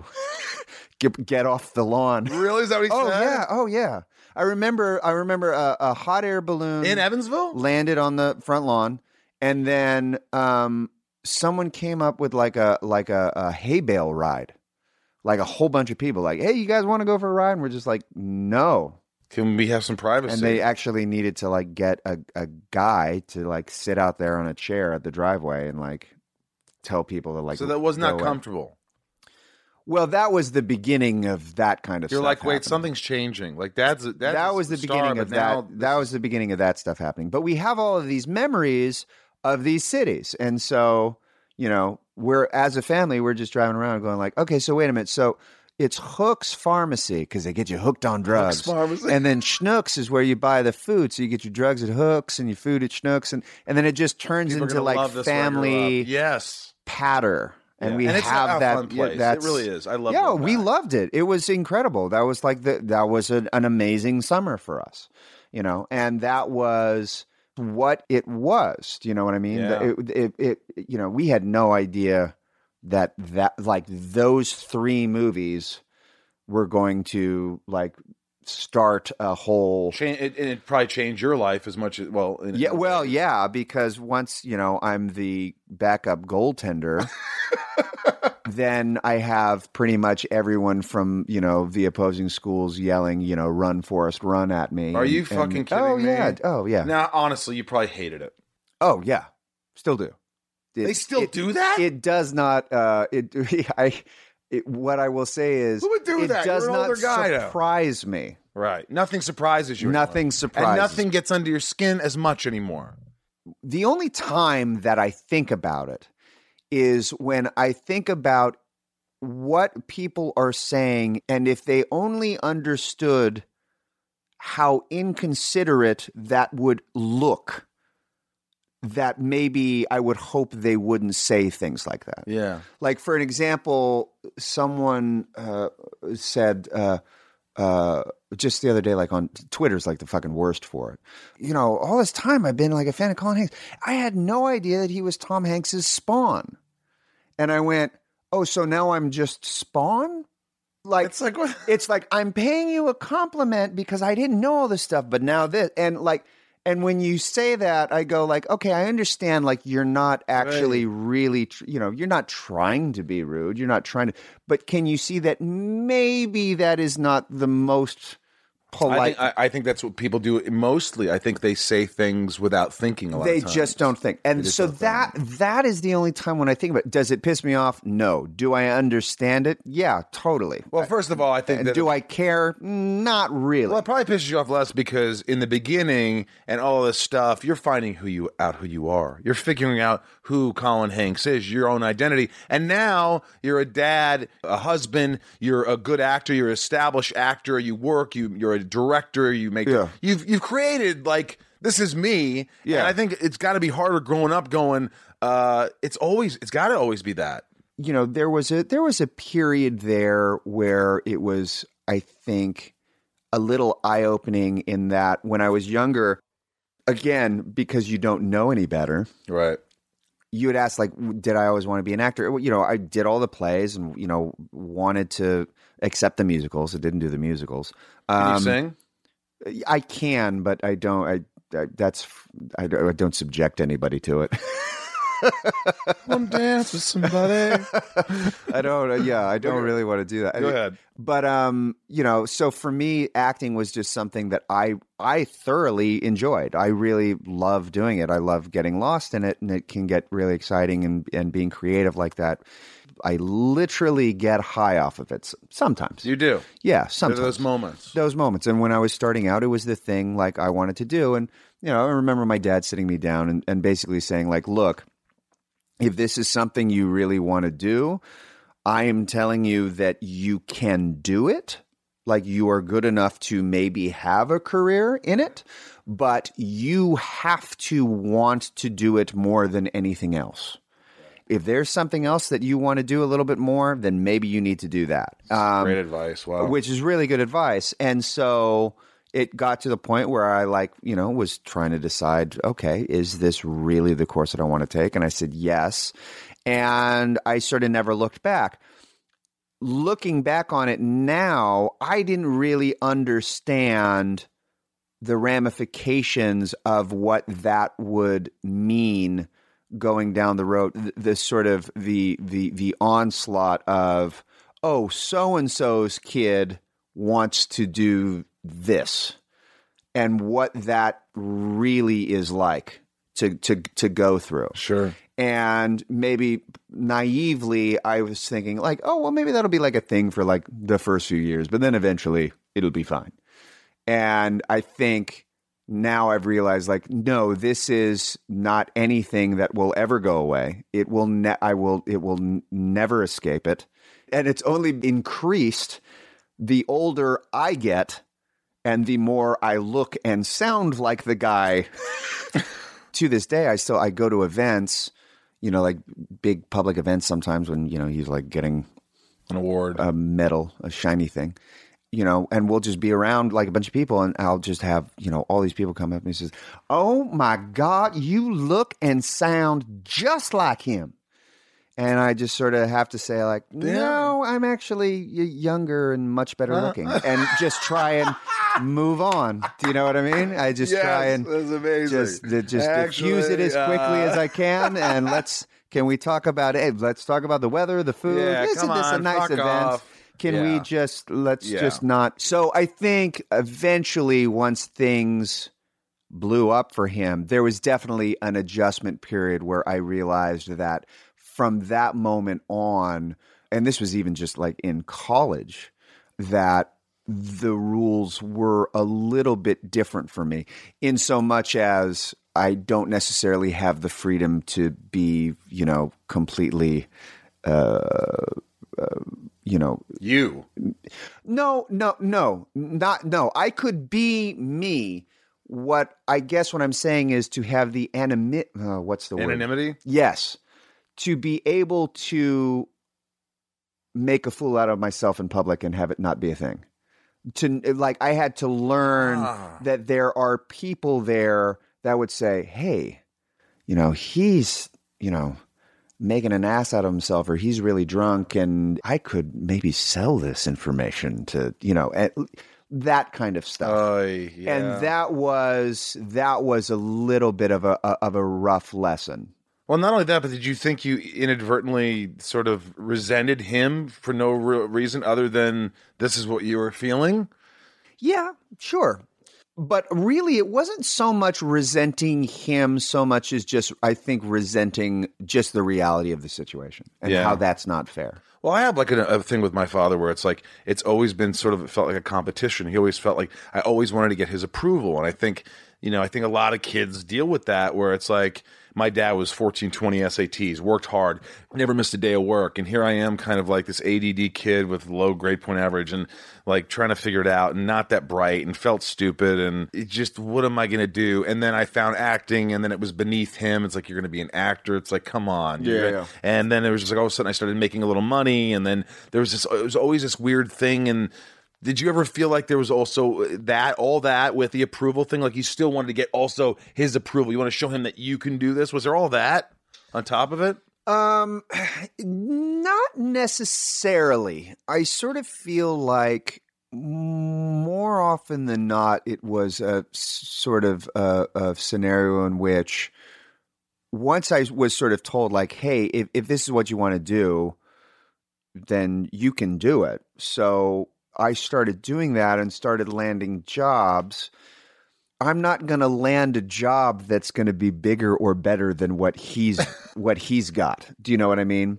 get, get off the lawn. Really? Is that what he Oh said? yeah, oh yeah. I remember. I remember a, a hot air balloon In Evansville? landed on the front lawn, and then um, someone came up with like a like a, a hay bale ride, like a whole bunch of people. Like, hey, you guys want to go for a ride? And we're just like, no. Can we have some privacy? And they actually needed to like get a, a guy to like sit out there on a chair at the driveway and like tell people to like. So that was not go away. comfortable. Well, that was the beginning of that kind of You're stuff. like, wait, happening. something's changing. Like dad's, dad's that a was the star, beginning but of now that. this That is- was the beginning of that stuff happening. But we have all of these memories of these cities, and so you know, we're as a family, we're just driving around going like, okay, so wait a minute, so it's Hooks Pharmacy because they get you hooked on drugs, Pharmacy. and then Schnucks is where you buy the food, so you get your drugs at Hooks and your food at Schnucks, and and then it just turns People are into gonna like love this where I grew family up. Yes. patter. and Yeah. we and it's have a that. fun place. That's, it really is. I love. Yeah, going we back. loved it. It was incredible. That was like the that was an, an amazing summer for us, you know, and that was what it was. Do you know what I mean? Yeah. It, it, it, you know, we had no idea that that like those three movies were going to like start a whole. Change, it, and it probably changed your life as much as well. In, Yeah, well, yeah, because once you know I'm the backup goaltender. Then I have pretty much everyone from, you know, the opposing schools yelling, you know, run, Forrest, run at me. Are and, you and, fucking kidding oh, me? Yeah. Oh, yeah. Now, honestly, you probably hated it. Oh, yeah. Still do. It, They still it- do that? It does not. Uh, it, I, it, what I will say is, Who would do it that? does You're an not older guy, though. surprise me. Right. Nothing surprises you. Nothing anymore. surprises And nothing gets under your skin as much anymore. The only time that I think about it is when I think about what people are saying, and if they only understood how inconsiderate that would look, that maybe I would hope they wouldn't say things like that. Yeah. Like, for an example, someone uh, said uh, uh, just the other day, like on Twitter's like the fucking worst for it. You know, all this time I've been like a fan of Colin Hanks. I had no idea that he was Tom Hanks's Spawn. And I went, oh, so now I'm just Spawn? Like, It's like, what? it's like I'm paying you a compliment because I didn't know all this stuff, but now this. And like, and when you say that, I go like, okay, I understand. Like, you're not actually really, tr- you know, you're not trying to be rude. You're not trying to, but can you see that maybe that is not the most I polite? think, I, I think that's what people do mostly. I think they say things without thinking a lot They of times. just don't think. And They just so don't that that is the only time when I think about it. Does it piss me off? No. Do I understand it? Yeah, totally. Well, first of all, I think And that do I care? Not really. Well, it probably pisses you off less because in the beginning and all this stuff, you're finding who you out who you are. You're figuring out who Colin Hanks is, your own identity. And now you're a dad, a husband, you're a good actor, you're an established actor, you work, you you're a director, you make Yeah. you've you've created like this is me. Yeah. And I think it's got to be harder growing up going uh it's always it's got to always be that. You know, there was a there was a period there where it was, I think, a little eye-opening in that when I was younger, again, because you don't know any better, Right. you would ask, like, did I always want to be an actor? Well, you know, I did all the plays and, you know, wanted to accept the musicals. I didn't do the musicals. Can you Um, sing? I can, but I don't. I, I that's I don't, I don't subject anybody to it. One dance with somebody. I don't. uh, Yeah, I don't really want to do that. Go ahead. But um, you know, so for me, acting was just something that I I thoroughly enjoyed. I really love doing it. I love getting lost in it, and it can get really exciting and and being creative like that. I literally get high off of it s- sometimes. You do. Yeah, There are sometimes those moments. those moments. And when I was starting out, it was the thing like I wanted to do. And, you know, I remember my dad sitting me down and, and basically saying, like, look, if this is something you really want to do, I am telling you that you can do it. Like, you are good enough to maybe have a career in it, but you have to want to do it more than anything else. If there's something else that you want to do a little bit more, then maybe you need to do that. Um, Great advice. Wow. which is really good advice. And so it got to the point where I like, you know, was trying to decide, okay, is this really the course that I want to take? And I said, yes. And I sort of never looked back. Looking back on it now, I didn't really understand the ramifications of what that would mean going down the road, th- this sort of the the the onslaught of, oh, so and so's kid wants to do this, and what that really is like to to to go through. Sure. And maybe naively, I was thinking like, oh, well, maybe that'll be like a thing for like the first few years, but then eventually it'll be fine. And I think now I've realized, like, no, this is not anything that will ever go away. It will, ne- I will, it will n- never escape it, and it's only increased the older I get, and the more I look and sound like the guy. To this day, I still I go to events, you know, like big public events sometimes when, you know, he's like getting An award. a medal, a shiny thing, you know, and we'll just be around like a bunch of people and I'll just have, you know, all these people come up and he says, "Oh my God, you look and sound just like him." And I just sort of have to say like, no, I'm actually y- younger and much better looking, and just try and move on. Do you know what I mean? I just Yes, try and that's amazing. just, uh, just Actually, diffuse it as quickly uh, as I can. And let's, can we talk about, hey, let's talk about the weather, the food. Yeah, Isn't come this a on, nice fuck event? off. Can Yeah. we just, let's Yeah. just not. So I think eventually once things blew up for him, there was definitely an adjustment period where I realized that from that moment on, and this was even just like in college, that the rules were a little bit different for me, in so much as I don't necessarily have the freedom to be, you know, completely, uh, uh, you know, You. no, no, no, not no. I could be me. What I guess what I'm saying is to have the anonymity. Uh, what's the word? Anonymity? Yes, to be able to make a fool out of myself in public and have it not be a thing. To like, I had to learn Ah. that there are people there that would say, "Hey, you know, he's, you know, making an ass out of himself, or he's really drunk, and I could maybe sell this information to, you know, and that kind of stuff." Oh, yeah. And that was that was a little bit of a, a of a rough lesson. Well, not only that, but did you think you inadvertently sort of resented him for no real reason other than this is what you were feeling? Yeah, sure. But really, it wasn't so much resenting him so much as just, I think, resenting just the reality of the situation and Yeah. how that's not fair. Well, I have like a, a thing with my father where it's like, it's always been sort of, it felt like a competition. He always felt like I always wanted to get his approval. And I think, you know, I think a lot of kids deal with that where it's like, my dad was fourteen, twenty S A Ts, worked hard, never missed a day of work. And here I am kind of like this A D D kid with low grade point average and like trying to figure it out and not that bright and felt stupid. And it just, what am I going to do? And then I found acting and then it was beneath him. It's like, you're going to be an actor. It's like, come on. You're Yeah, gonna- yeah. And then it was just like, all of a sudden I started making a little money. And then there was this, it was always this weird thing. And did you ever feel like there was also that, all that with the approval thing? Like you still wanted to get also his approval. You want to show him that you can do this. Was there all that on top of it? Um, not necessarily. I sort of feel like more often than not, it was a s- sort of a, a scenario in which once I was sort of told like, hey, if, if this is what you want to do, then you can do it. So I started doing that and started landing jobs. I'm not going to land a job that's going to be bigger or better than what he's what he's got. Do you know what I mean?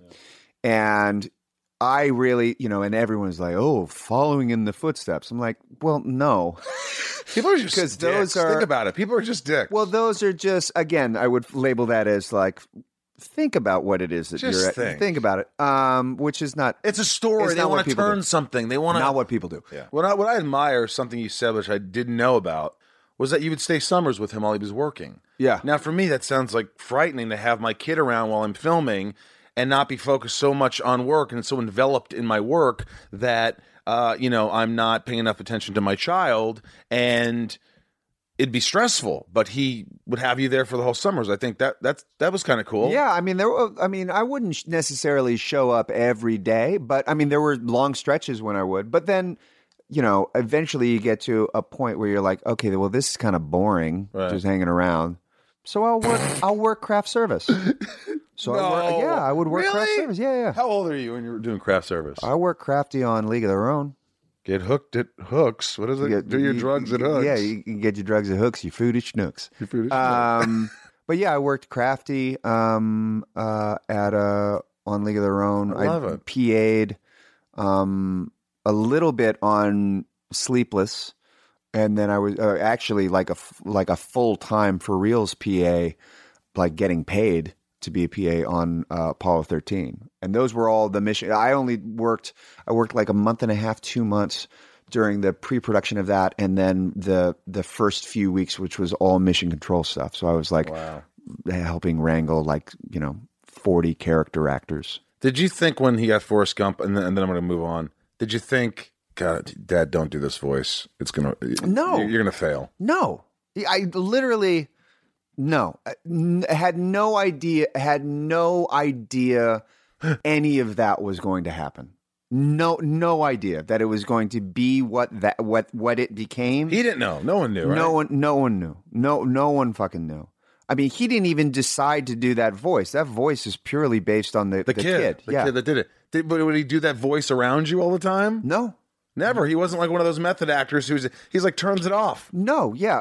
And I really, you know, and everyone's like, "Oh, following in the footsteps." I'm like, "Well, no." People are just Because dicks. those are- Think about it. People are just dicks. Well, those are just, again, I would label that as like, think about what it is that Just you're think. think about it. Um, which is not it's a story. It's They not what want to people turn do. something. They want to. not what people do. Yeah. What I, what I admire, something you said, which I didn't know about, was that you would stay summers with him while he was working. Yeah. Now, for me, that sounds like frightening to have my kid around while I'm filming and not be focused so much on work and so enveloped in my work that, uh, you know, I'm not paying enough attention to my child, and it'd be stressful. But he would have you there for the whole summers. I think that that's that was kind of cool. Yeah, I mean, there. Were, I mean, I wouldn't sh- necessarily show up every day, but I mean, there were long stretches when I would. But then, you know, eventually you get to a point where you're like, okay, well, this is kind of boring, Right. just hanging around. So I'll work. I'll work craft service. So I work, No. yeah, I would work craft Really? service. Yeah, yeah. How old are you when you were doing craft service? I work crafty on League of Their Own. Get hooked at Hooks. What is it? You get- Do your you- drugs at you- Hooks. Yeah, you can get your drugs at Hooks. Your food at Schnooks. Your food is uh, Um, but yeah, I worked crafty um, uh, at uh, on League of Their Own. I love it. P A'd um, a little bit on Sleepless, and then I was uh, actually like a f- like a full time for reals P A, like getting paid to be a P A on uh, Apollo thirteen, and those were all the mission. I only worked I worked like a month and a half, two months during the pre-production of that, and then the the first few weeks, which was all mission control stuff. So I was like Wow. helping wrangle like you know forty character actors. Did you think when he got Forrest Gump, and then, and then I'm going to move on, did you think, God, Dad, don't do this voice. It's going to, No. you're going to fail. No, I literally, no, I had no idea, had no idea any of that was going to happen. No, no idea that it was going to be what that, what, what it became. He didn't know. No one knew, right? No one, no one knew. No, no one fucking knew. I mean, he didn't even decide to do that voice. That voice is purely based on the, The, the kid. kid. The yeah. kid that did it. Did, but would he do that voice around you all the time? No, Never. He wasn't like one of those method actors who's, he's like, turns it off. no, yeah.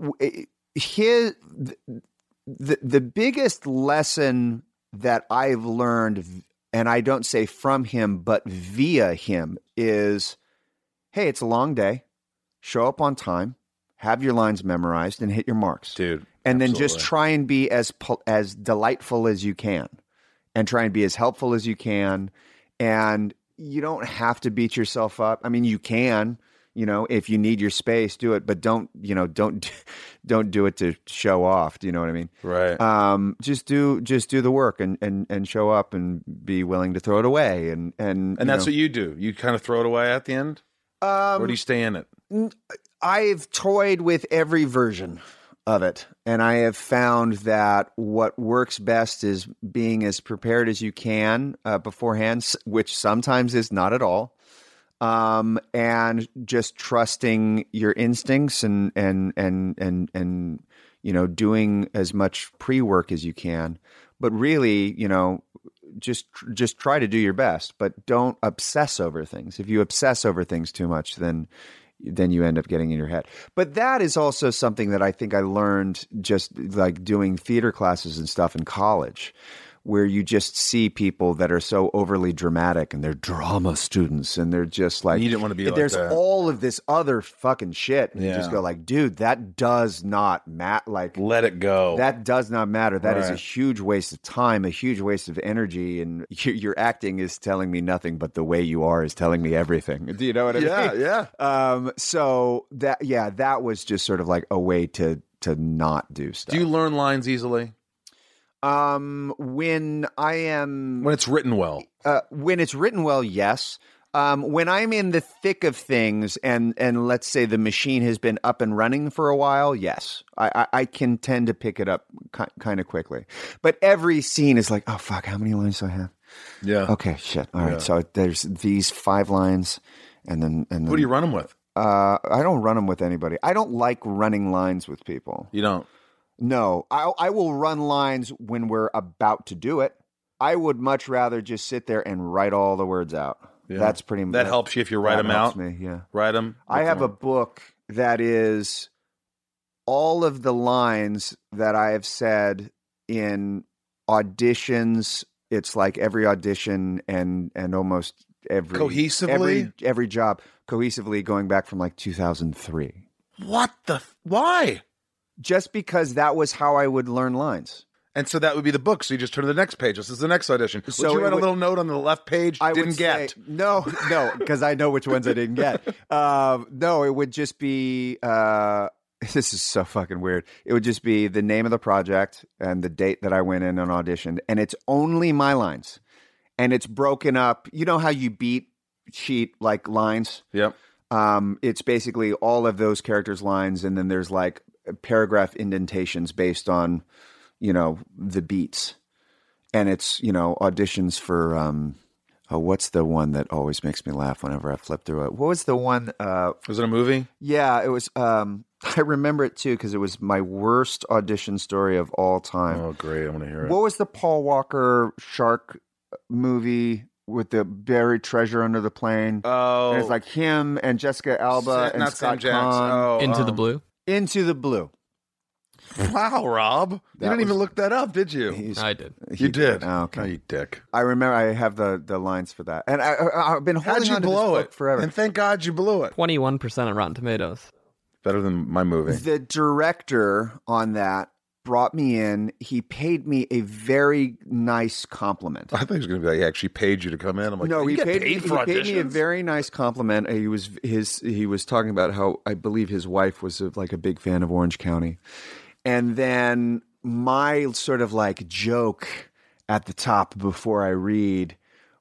His, the, the biggest lesson that I've learned, and I don't say from him, but via him, is, hey, it's a long day. Show up on time, have your lines memorized, and hit your marks. Dude. And then absolutely. just try and be as pol- as delightful as you can, and try and be as helpful as you can. And you don't have to beat yourself up. I mean, you can, you know, if you need your space, do it, but don't, you know, don't don't do it to show off. Do you know what I mean? Right. Um, just do just do the work and and and show up and be willing to throw it away. And and and that's what you do. You kind of throw it away at the end, um, or do you stay in it? I've toyed with every version of it, and I have found that what works best is being as prepared as you can uh, beforehand, s- which sometimes is not at all, um, and just trusting your instincts and and and and and you know, doing as much pre-work as you can, but really, you know, just just try to do your best, but don't obsess over things. If you obsess over things too much, then then you end up getting in your head. But that is also something that I think I learned just like doing theater classes and stuff in college, where you just see people that are so overly dramatic and they're drama students and they're just like, You didn't want to be like there's that. all of this other fucking shit. And you Yeah. just go like, dude, that does not matter. Like, Let it go. that does not matter. That is a Right. huge waste of time, a huge waste of energy, and your, your acting is telling me nothing, but the way you are is telling me everything. Do you know what I yeah, mean? yeah. Um, so that, yeah, that was just sort of like a way to to not do stuff. Do you learn lines easily Um, when I am when it's written well? uh, when it's written well, yes. Um, when I'm in the thick of things, and and let's say the machine has been up and running for a while, yes, I I, I can tend to pick it up ki- kind of quickly. But every scene is like, oh fuck, how many lines do I have? Yeah. Okay, shit. All right, Yeah. so there's these five lines, and then and then Who do you run them with? Uh, I don't run them with anybody. I don't like running lines with people. You don't. No, I I will run lines when we're about to do it. I would much rather just sit there and write all the words out. Yeah. That's pretty much That helps you if you write that them helps out. Me, yeah. Write them. I have a book that is all of the lines that I have said in auditions. It's like every audition and and almost every Cohesively? every every job cohesively going back from like two thousand three. What the? F- Why? Just because that was how I would learn lines. And so that would be the book. So you just turn to the next page. This is the next audition. Would So you it write a would- little note on the left page? I Didn't would get. say, no, no, because I know which ones I didn't get. Um, no, it would just be. Uh, this is so fucking weird. It would just be the name of the project and the date that I went in and auditioned, and it's only my lines, and it's broken up. You know how you beat sheet like lines? Yep. Um, it's basically all of those characters' lines, and then there's like paragraph indentations based on, you know, the beats. And it's, you know, auditions for, um, oh, what's the one that always makes me laugh whenever I flip through it? What was the one? Uh, Was it a movie? yeah, it was, um, I remember it too, because it was my worst audition story of all time. Oh, great. I want to hear it. What was the Paul Walker shark movie with the buried treasure under the plane? Oh. And it's like him and Jessica Alba Sa- and not Scott Sam Jackson. Conn. Oh, Into the um, Blue. Into the Blue. Wow, Rob. You That didn't even was- look that up, did you? He's- I did. You did. Oh, okay. Oh, you dick. I remember I have the, the lines for that. And I, I, I've been holding How'd you on to this blow book it? forever. And thank God you blew it. twenty-one percent on Rotten Tomatoes. Better than my movie. The director on that brought me in. He paid me a very nice compliment. I thought he was going to be like, he actually paid you to come in. I'm like, no, you he get paid, paid he, for he paid me a auditions? very nice compliment. He was his he was talking about how I believe his wife was a, like a big fan of Orange County, and then my sort of like joke at the top before I read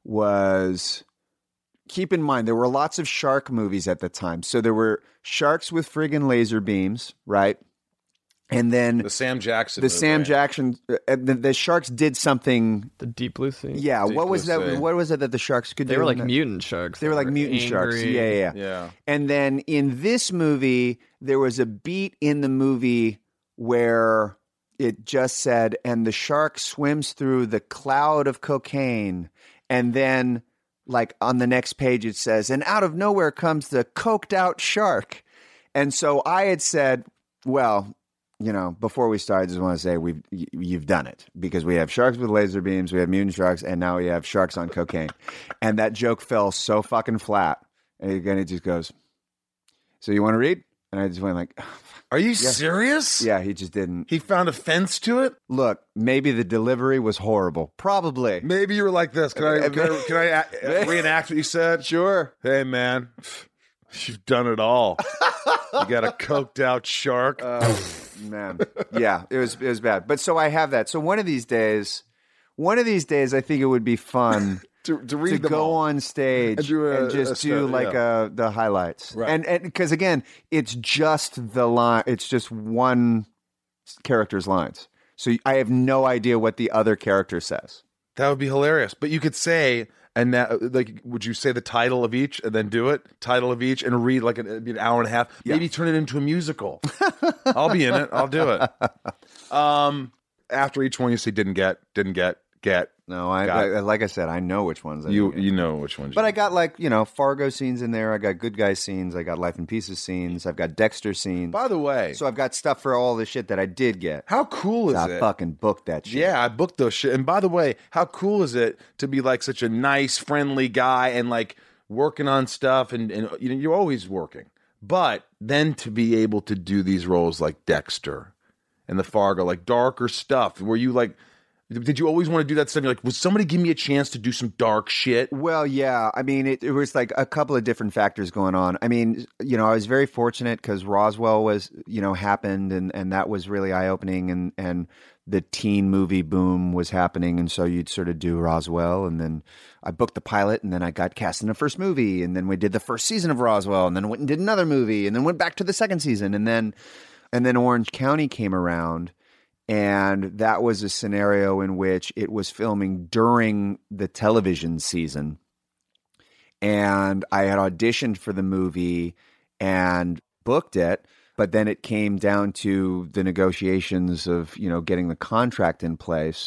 was, keep in mind, there were lots of shark movies at the time. So there were sharks with friggin' laser beams, right? And then The Sam Jackson. the movie. Sam Jackson, uh, the, the sharks did something. The Deep Blue Sea. Yeah, Deep what was Blue that? Sea. What was it that the sharks could They do? were in like that? mutant sharks. They were like mutant sharks. angry. Yeah, yeah, yeah. Yeah. And then in this movie, there was a beat in the movie where it just said, and the shark swims through the cloud of cocaine. And then, like, on the next page, it says, and out of nowhere comes the coked out shark. And so I had said, well, you know, before we start, I just want to say we've y- you've done it, because we have sharks with laser beams, we have mutant sharks, and now we have sharks on cocaine. And that joke fell so fucking flat. And again, it just goes, so you want to read? And I just went like, Are you serious? yeah, he just didn't. He found offense to it? Look, maybe the delivery was horrible. Probably. Maybe you were like this. Can I, can I, can I a- reenact what you said? Sure. Hey, man, you've done it all. You got a coked out shark. Oh, man. Yeah, it was it was bad. But so I have that. So one of these days, one of these days, I think it would be fun to, to read to them go all. on stage And do a- and just a do study, like yeah. uh, the highlights. Right. And and because again, it's just the line. It's just one character's lines. So I have no idea what the other character says. That would be hilarious. But you could say, and now, like, would you say the title of each and then do it? Title of each and read like an, it'd be an hour and a half. Maybe turn it into a musical. I'll be in it. I'll do it. Um, after each one, you say didn't get, didn't get, get. No, I, Got I like I said, I know which ones. I You didn't get. you know which ones. But you I got like, you know, Fargo scenes in there. I got Good Guy scenes. I got Life in Pieces scenes. I've got Dexter scenes. By the way, So I've got stuff for all the shit that I did get. how cool is I it? fucking booked that shit. Yeah, I booked those shit. And by the way, how cool is it to be like such a nice, friendly guy and like working on stuff and, and you know, you're always working. But then to be able to do these roles like Dexter and the Fargo, like darker stuff, where you like, did you always want to do that stuff? You're like, would somebody give me a chance to do some dark shit? Well, yeah. I mean, it, it was like a couple of different factors going on. I mean, you know, I was very fortunate because Roswell was, you know, happened and, and that was really eye opening and, and the teen movie boom was happening. And so you'd sort of do Roswell and then I booked the pilot and then I got cast in the first movie and then we did the first season of Roswell and then went and did another movie and then went back to the second season and then, and then Orange County came around. And that was a scenario in which it was filming during the television season. And I had auditioned for the movie and booked it. But then it came down to the negotiations of, you know, getting the contract in place.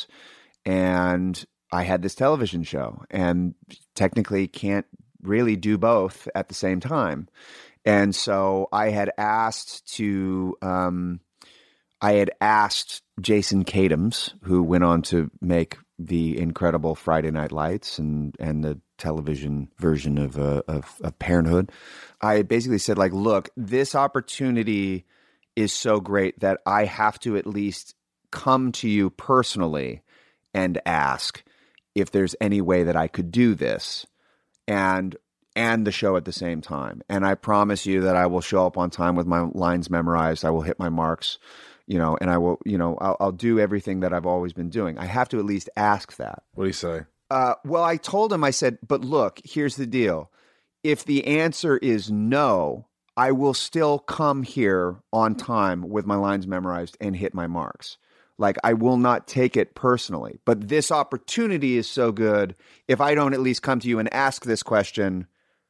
And I had this television show and technically can't really do both at the same time. And so I had asked to, um, I had asked Jason Katims, who went on to make the incredible Friday Night Lights and, and the television version of, uh, of of Parenthood. I had basically said, like, look, this opportunity is so great that I have to at least come to you personally and ask if there's any way that I could do this and and the show at the same time. And I promise you that I will show up on time with my lines memorized. I will hit my marks. You know, and I will, you know, I'll, I'll do everything that I've always been doing. I have to at least ask that. What do you say? Uh, well, I told him, I said, but look, here's the deal. If the answer is no, I will still come here on time with my lines memorized and hit my marks. Like, I will not take it personally. But this opportunity is so good. If I don't at least come to you and ask this question,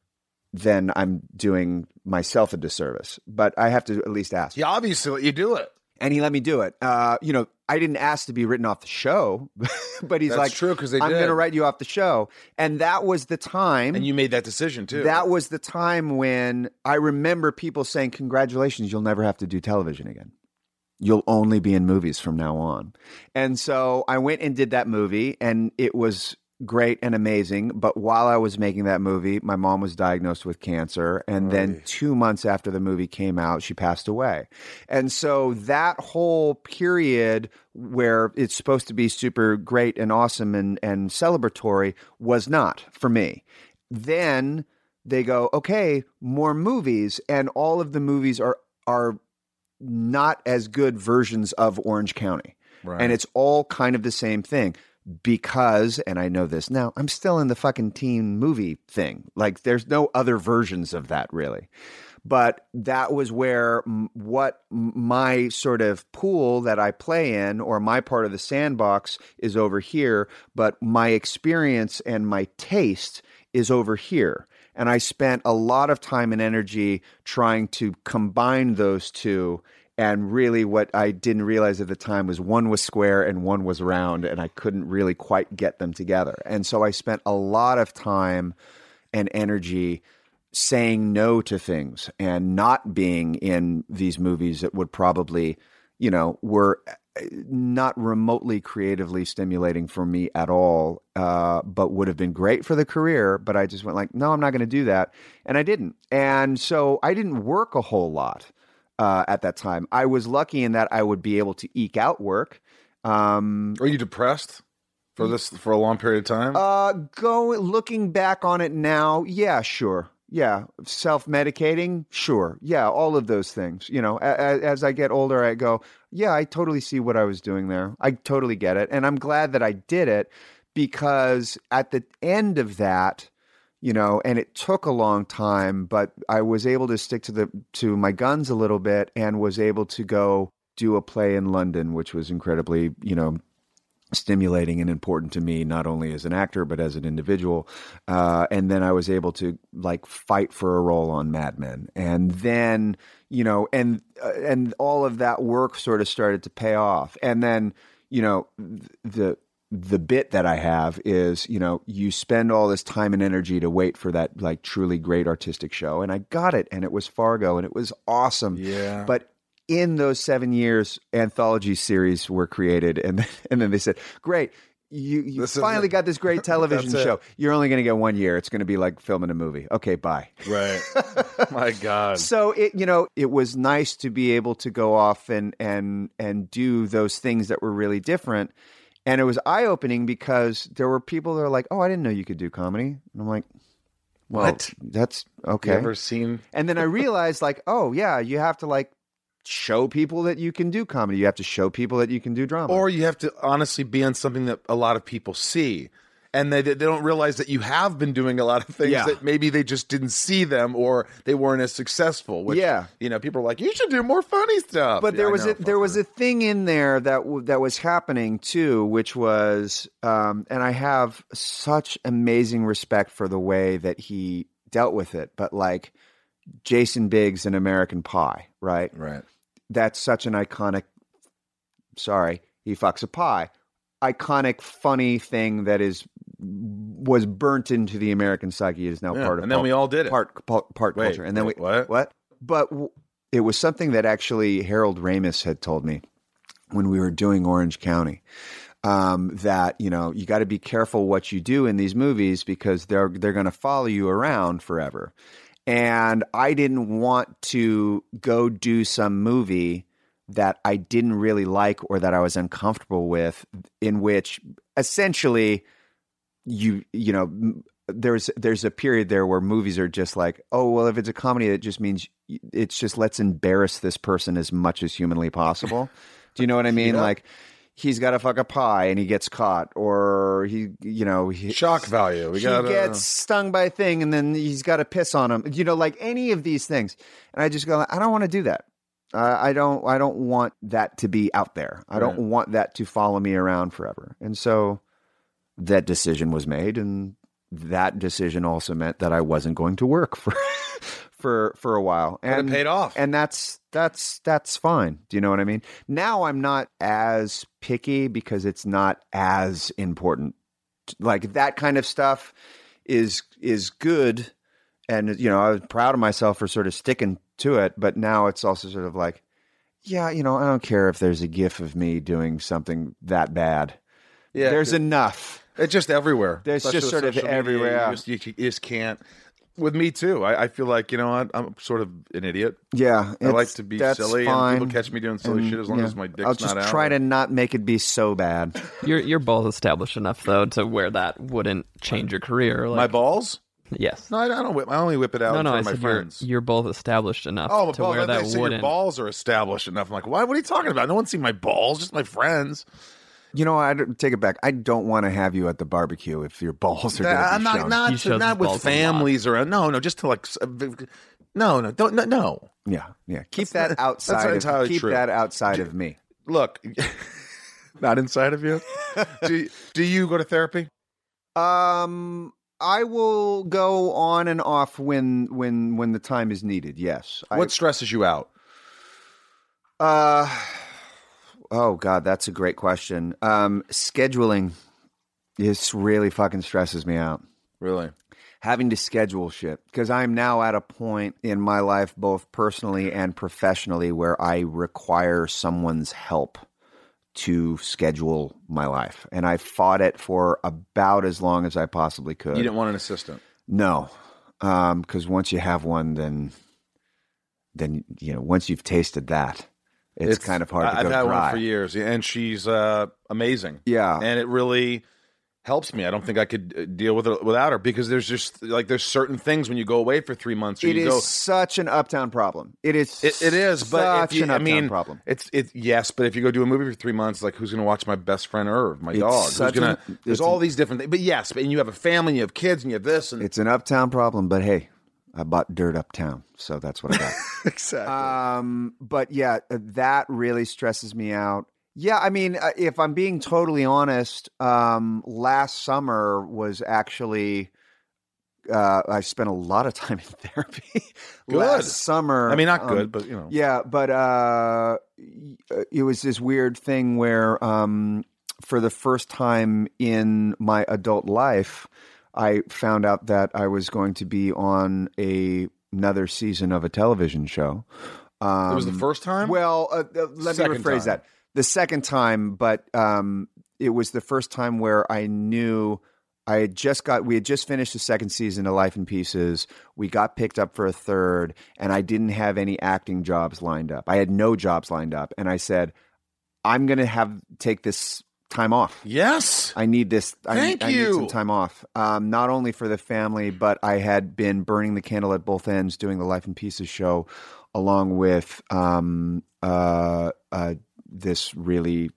then I'm doing myself a disservice. But I have to at least ask. Yeah, obviously let you do it. And he let me do it. Uh, you know, I didn't ask to be written off the show, but he's That's like, true, 'cause they I'm did. going to write you off the show. And that was the time. And you made that decision too. That was the time when I remember people saying, congratulations, you'll never have to do television again. You'll only be in movies from now on. And so I went and did that movie, and it was great and amazing. But while I was making that movie, my mom was diagnosed with cancer. And then two months after the movie came out, she passed away. And so that whole period where it's supposed to be super great and awesome and, and celebratory was not for me. Then they go, okay, more movies. And all of the movies are, are not as good versions of Orange County. Right. And it's all kind of the same thing. because, and I know this now, I'm still in the fucking teen movie thing. Like, there's no other versions of that, really. But that was where m- what m- my sort of pool that I play in, or my part of the sandbox, is over here, but my experience and my taste is over here. And I spent a lot of time and energy trying to combine those two. And really what I didn't realize at the time was one was square and one was round, and I couldn't really quite get them together. And so I spent a lot of time and energy saying no to things and not being in these movies that would probably, you know, were not remotely creatively stimulating for me at all, uh, but would have been great for the career. But I just went like, no, I'm not going to do that. And I didn't. And so I didn't work a whole lot uh, at that time. I was lucky in that I would be able to eke out work. Um, Are you depressed for this for a long period of time? uh, go looking back on it now. Yeah, sure. Yeah. Self-medicating. Sure. Yeah. All of those things, you know, as, as I get older, I go, yeah, I totally see what I was doing there. I totally get it. And I'm glad that I did it, because at the end of that, you know, and it took a long time, but I was able to stick to the, to my guns a little bit, and was able to go do a play in London, which was incredibly, you know, stimulating and important to me, not only as an actor, but as an individual. Uh, and then I was able to like fight for a role on Mad Men. And then, you know, and, uh, and all of that work sort of started to pay off. And then, you know, the, the bit that I have is, you know, you spend all this time and energy to wait for that like truly great artistic show. And I got it. And it was Fargo, and it was awesome. Yeah. But in those seven years, anthology series were created, and then, and then they said, "Great, you, you This is finally it. got this great television That's it. show. You're only going to get one year. It's going to be like filming a movie. Okay, bye." Right. My God. So it, you know, it was nice to be able to go off and and and do those things that were really different, and it was eye opening because there were people that were like, "Oh, I didn't know you could do comedy," and I'm like, "Well, What? that's okay." You ever seen? And then I realized, like, oh yeah, you have to like show people that you can do comedy. You have to show people that you can do drama. Or you have to honestly be on something that a lot of people see, and they, they don't realize that you have been doing a lot of things Yeah. that maybe they just didn't see them, or they weren't as successful. Which, Yeah. you know, people are like, you should do more funny stuff. But Yeah, there I was know, a, there was fucker. a thing in there that w- that was happening too, which was, um, and I have such amazing respect for the way that he dealt with it. But like Jason Biggs in American Pie, right? right. That's such an iconic. Sorry, he fucks a pie. Iconic, funny thing that is was burnt into the American psyche, is now Yeah, part of and then pop- we all did it. part part, part Wait, culture. And then wait, we what? what? But w- it was something that actually Harold Ramis had told me when we were doing Orange County. Um, that, you know, you got to be careful what you do in these movies, because they're they're going to follow you around forever. And I didn't want to go do some movie that I didn't really like or that I was uncomfortable with, in which essentially you you know m- there's there's a period there where movies are just like, oh well, if it's a comedy, it just means it's just let's embarrass this person as much as humanly possible. Do you know what I mean? Yeah. Like, he's got to fuck a pie and he gets caught, or he, you know, he, Shock value. We he got gets stung by a thing and then he's got to piss on him. You know, like any of these things. And I just go, I don't want to do that. Uh, I don't. I don't want that to be out there. I don't Right. want that to follow me around forever. And so that decision was made, and that decision also meant that I wasn't going to work for for for a while. But it And paid off. And that's that's that's fine. Do you know what I mean? Now I'm not as picky because it's not as important. Like that kind of stuff is is good, and you know, I was proud of myself for sort of sticking to it. But now it's also sort of like, yeah, you know, I don't care if there's a gif of me doing something that bad. Yeah, there's it- enough. It's just everywhere. There's Especially just with sort of social media, everywhere. You just, you, you just can't. With me too. I, I feel like, you know what? I'm sort of an idiot. Yeah, I like it's- to be that's silly, fine. and people catch me doing silly And, shit as long yeah, as my dick's I'll just not out. try to not make it be so bad. You're you're both established enough though to where that wouldn't change your career. Like, My balls? yes. No, I, I don't whip. I only whip it out No, in no. I front of said my you're, friends. you're both established enough Oh, to balls, where they that say your wouldn't. balls are established enough. I'm like, why? What are you talking about? No one's seen my balls, just my friends. You know, I take it back. I don't want to have you at the barbecue if your balls are going to be I'm not shown. not, He to, shows not his with balls a lot. families around. No, no, just to like. s- No, no, don't no. no. Yeah, yeah. Keep That's that not- outside. that's not of, entirely keep true. that outside of me. Look, not inside of you. do Do you go to therapy? Um, I will go on and off when when when the time is needed. Yes. What stresses you out? I, uh, oh God, that's a great question. Um, scheduling is really fucking stresses me out. Really? Having to schedule shit, because I'm now at a point in my life, both personally and professionally, where I require someone's help to schedule my life. And I fought it for about as long as I possibly could. You didn't want an assistant. No, because once you have one, then then you know once you've tasted that, it's, kind of hard to I've go had dry. one for years, and she's uh, amazing. Yeah. and it really helps me. I don't think I could uh, deal with it without her, because there's just like there's certain things when you go away for three months. Or It you is go, such an uptown problem. It is. It, it is, but such if you, an I uptown mean, problem. it's it. Yes, but if you go do a movie for three months, like who's going to watch my best friend Irv, my It's dog? Who's such gonna? an- there's it's all an- these different things. But yes, but and you have a family, and you have kids, and you have this, and It's an uptown problem, but hey, I bought dirt uptown, so that's what I got. exactly. Um, but yeah, uh, that really stresses me out. Yeah, I mean, uh, if I'm being totally honest, um, last summer was actually uh, I spent a lot of time in therapy. Good. Last summer, I mean, not um, good, but you know, yeah, but uh, y- it was this weird thing where, um, for the first time in my adult life, I found out that I was going to be on a another season of a television show. Um, it was the first time. Well, uh, uh, let Second me rephrase time. that. The second time, but um, it was the first time where I knew I had just got. We had just finished the second season of Life in Pieces. We got picked up for a third, and I didn't have any acting jobs lined up. I had no jobs lined up, and I said, "I'm going to have take this time off. yes, I need this. I, Thank I need you. some time off. Um, not only for the family, but I had been burning the candle at both ends, doing the Life in Pieces show, along with um, uh, uh, this really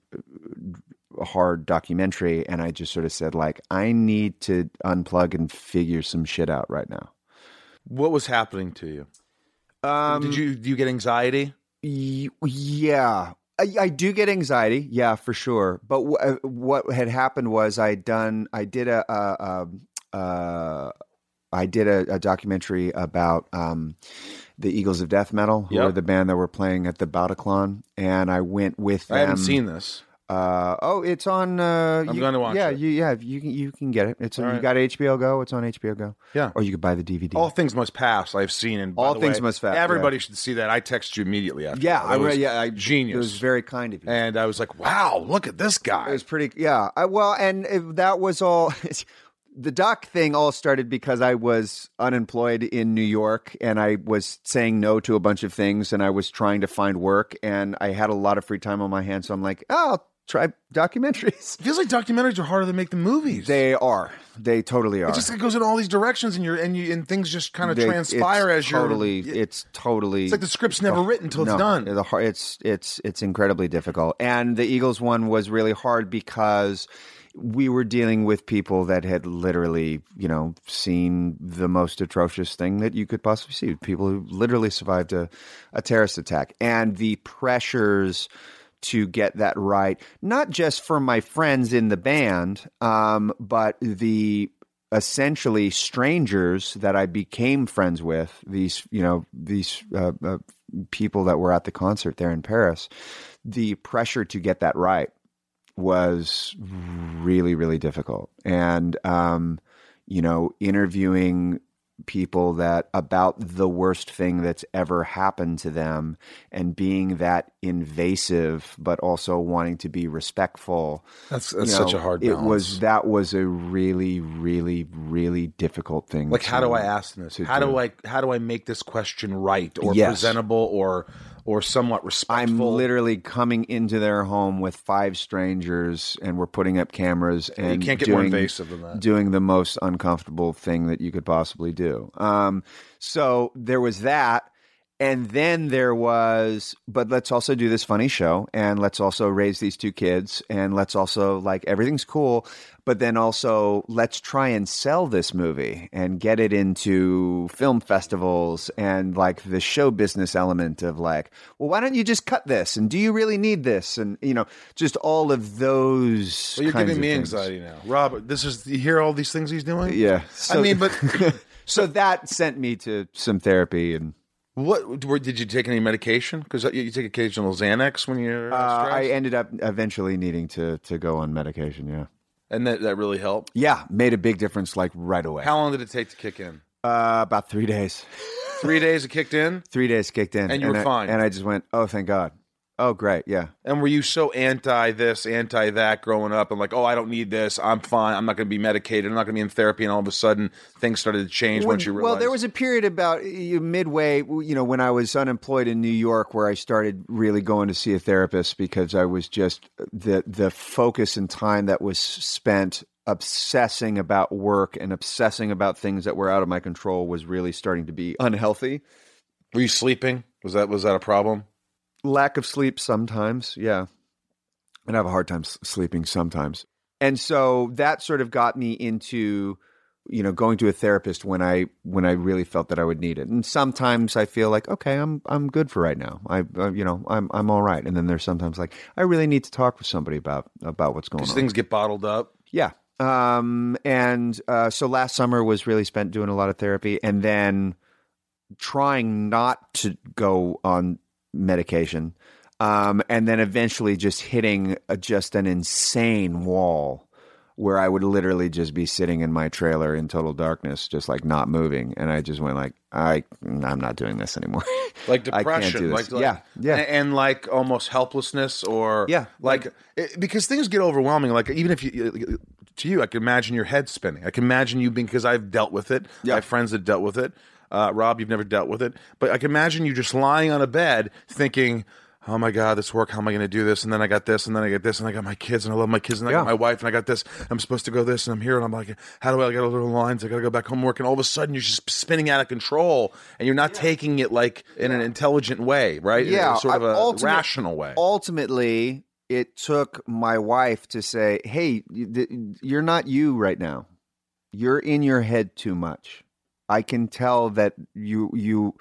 hard documentary. And I just sort of said, like, I need to unplug and figure some shit out right now. what was happening to you? Um, Did you do you get anxiety? Y- yeah. I, I do get anxiety, yeah, for sure. But w- uh, what had happened was I done, I did a, a, um, uh, I did a, a documentary about um, the Eagles of Death Metal, who Yep. were the band that were playing at the Bataclan, and I went with them. I haven't seen this. Uh, oh, it's on. Uh, I'm you- going to watch yeah, it. You, yeah, you can you can get it. It's on, All you right. got H B O Go. It's on H B O Go. Yeah. Or you could buy the D V D. All Things Must Pass. I've seen, and by All the Things way, Must Pass, Everybody should see that. I texted you immediately after. yeah, that. I That was re- yeah, I, genius. It was very kind of you. and I was like, "Wow, look at this It guy." was pretty, yeah. I, well, and if that was all. The doc thing all started because I was unemployed in New York, and I was saying no to a bunch of things, and I was trying to find work, and I had a lot of free time on my hands. So I'm like, oh, I'll try documentaries. It feels like documentaries are harder than make the movies. They are. They totally are. it just it goes in all these directions, and you're and you and things just kind of They- transpire it's as totally, you're. It's totally. It's like the script's never written till it's no, done. The, har- it's it's it's incredibly difficult, and the Eagles one was really hard because we were dealing with people that had literally, you know, seen the most atrocious thing that you could possibly see. People who literally survived a, a terrorist attack, and the pressures to get that right, not just for my friends in the band, um, but the essentially strangers that I became friends with, these, you know, these uh, uh, people that were at the concert there in Paris, the pressure to get that right was really, really difficult. And, um, you know, interviewing people that about the worst thing that's ever happened to them and being that invasive, but also wanting to be respectful. That's that's you such know, a hard It balance. was, that was a really, really, really difficult thing. Like, how to- do I ask this? to How do do. I how do I make this question right or Yes. presentable or or somewhat I'm respectful? literally coming into their home with five strangers, and we're putting up cameras and you can't get doing, more invasive than that. doing the most uncomfortable thing that you could possibly do. Um, so there was that, And then there was, but let's also do this funny show, and let's also raise these two kids, and let's also, like, everything's cool, but then also let's try and sell this movie and get it into film festivals, and, like, the show business element of, like, well, why don't you just cut this? And do you really need this? And, you know, just all of those Well, you're kinds giving of me things. anxiety now. Rob, this is, you hear all these things he's doing? Yeah. I mean, but So that sent me to some therapy, and what, were, did you take any medication? Because you, you take occasional Xanax when you're uh, stressed? I ended up eventually needing to to go on medication. Yeah. And that, that really helped? Yeah, made a big difference, like, right away. How long did it take to kick in? Uh, about three days. Three days it kicked in? Three days kicked in. And you were I, fine? And I just went, oh, thank God. Oh, great, yeah. And were you so anti this, anti that growing up and like, oh, I don't need this, I'm fine, I'm not going to be medicated, I'm not going to be in therapy, and all of a sudden things started to change When- once you realized? Well, there was a period about you midway, you know, when I was unemployed in New York, where I started really going to see a therapist because I was just the the focus and time that was spent obsessing about work and obsessing about things that were out of my control was really starting to be unhealthy. Were you sleeping? Was that was that a problem? Lack of sleep sometimes, yeah. And I have a hard time s- sleeping sometimes. And so that sort of got me into, you know, going to a therapist when I when I really felt that I would need it. And sometimes I feel like, okay, I'm I'm good for right now. I uh, you know, I'm I'm all right. And then there's sometimes like I really need to talk with somebody about about what's going Because on. things get bottled up. Yeah. Um, and uh, so last summer was really spent doing a lot of therapy, and then trying not to go on medication, um, and then eventually just hitting a, just an insane wall where I would literally just be sitting in my trailer in total darkness, just like not moving. And I just went like, I, I'm not doing this anymore. Like I can't depression, do this. like, like yeah, yeah. and, and like almost helplessness, or Yeah. like it, because things get overwhelming. Like even if you, to you, I can imagine your head spinning. I can imagine you being, because I've dealt with it. Yeah. I have friends that dealt with it. Uh, Rob, you've never dealt with it, but I can imagine you just lying on a bed thinking, oh my God, this work, how am I going to do this? And then I got this, and then I got this, and I got my kids, and I love my kids, and I Yeah. got my wife, and I got this. I'm supposed to go this, and I'm here, and I'm like, how do I get all the lines? I got to go back home work, and all of a sudden you're just spinning out of control, and you're not taking it like in an intelligent way, right? In Yeah, a sort of I- a ultimate- rational way. Ultimately, it took my wife to say, hey, th- you're not you right now. You're in your head too much. I can tell that you you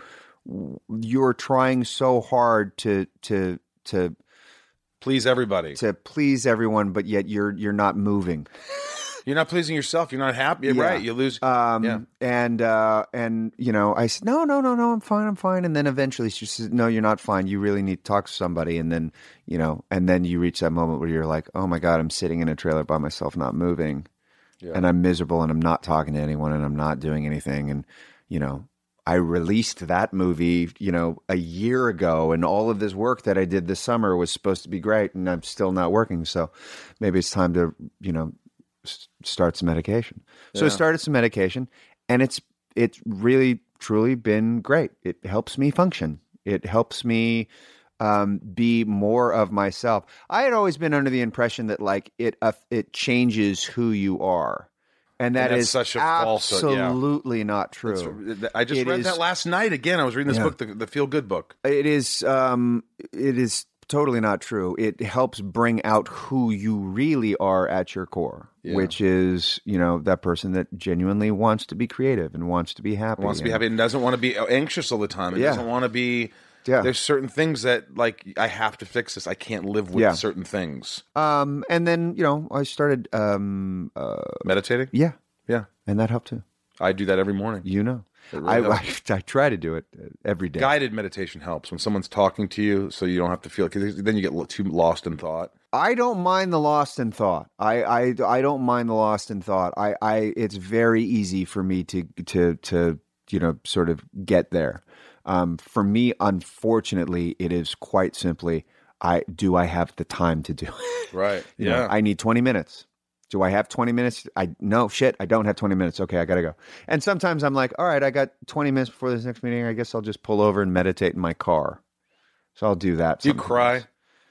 you're trying so hard to to to Please everybody. to please everyone, but yet you're you're not moving. You're not pleasing yourself. You're not happy. You're Yeah. right. You lose. Um, Yeah. and uh, and you know, I said, no, no, no, no, I'm fine, I'm fine. And then eventually she says, no, you're not fine. You really need to talk to somebody. And then you know, and then you reach that moment where you're like, oh my God, I'm sitting in a trailer by myself, not moving. Yeah. And I'm miserable, and I'm not talking to anyone, and I'm not doing anything. And, you know, I released that movie, you know, a year ago, and all of this work that I did this summer was supposed to be great, and I'm still not working. So maybe it's time to, you know, s- start some medication. So I Yeah. started some medication, and it's it's really, truly been great. It helps me function. It helps me um, be more of myself. I had always been under the impression that like it uh, it changes who you are, and that that's is such a falsehood, yeah. absolutely not true. It's- I just It read is- that last night again. I was reading this Yeah. book, the, the Feel Good book. It is um, it is totally not true. It helps bring out who you really are at your core, Yeah. which is you know that person that genuinely wants to be creative and wants to be happy. Wants to be and- happy and doesn't want to be anxious all the time. And Yeah. doesn't want to be. Yeah. There's certain things that like I have to fix this. I can't live with Yeah. certain things. Um, and then you know I started um, uh, Meditating. yeah, Yeah, and that helped too. I do that every morning. You know, It really I, I helps. I try to do it uh, every day. Guided meditation helps when someone's talking to you, so you don't have to feel. Because then you get lo- too lost in thought. I don't mind the lost in thought. I, I, I don't mind the lost in thought. I, I it's very easy for me to to to you know sort of get there. Um, for me, unfortunately, it is quite simply I do I have the time to do it? Right. You know, Yeah. I need twenty minutes. Do I have twenty minutes? I no shit. I don't have twenty minutes. Okay, I gotta go. And sometimes I'm like, all right, I got twenty minutes before this next meeting. I guess I'll just pull over and meditate in my car. So I'll do that. Do you sometimes. cry?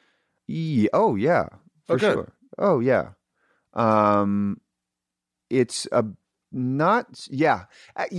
Yeah, oh yeah, for Oh, good. sure. Oh yeah. Um, it's a not yeah uh, yeah.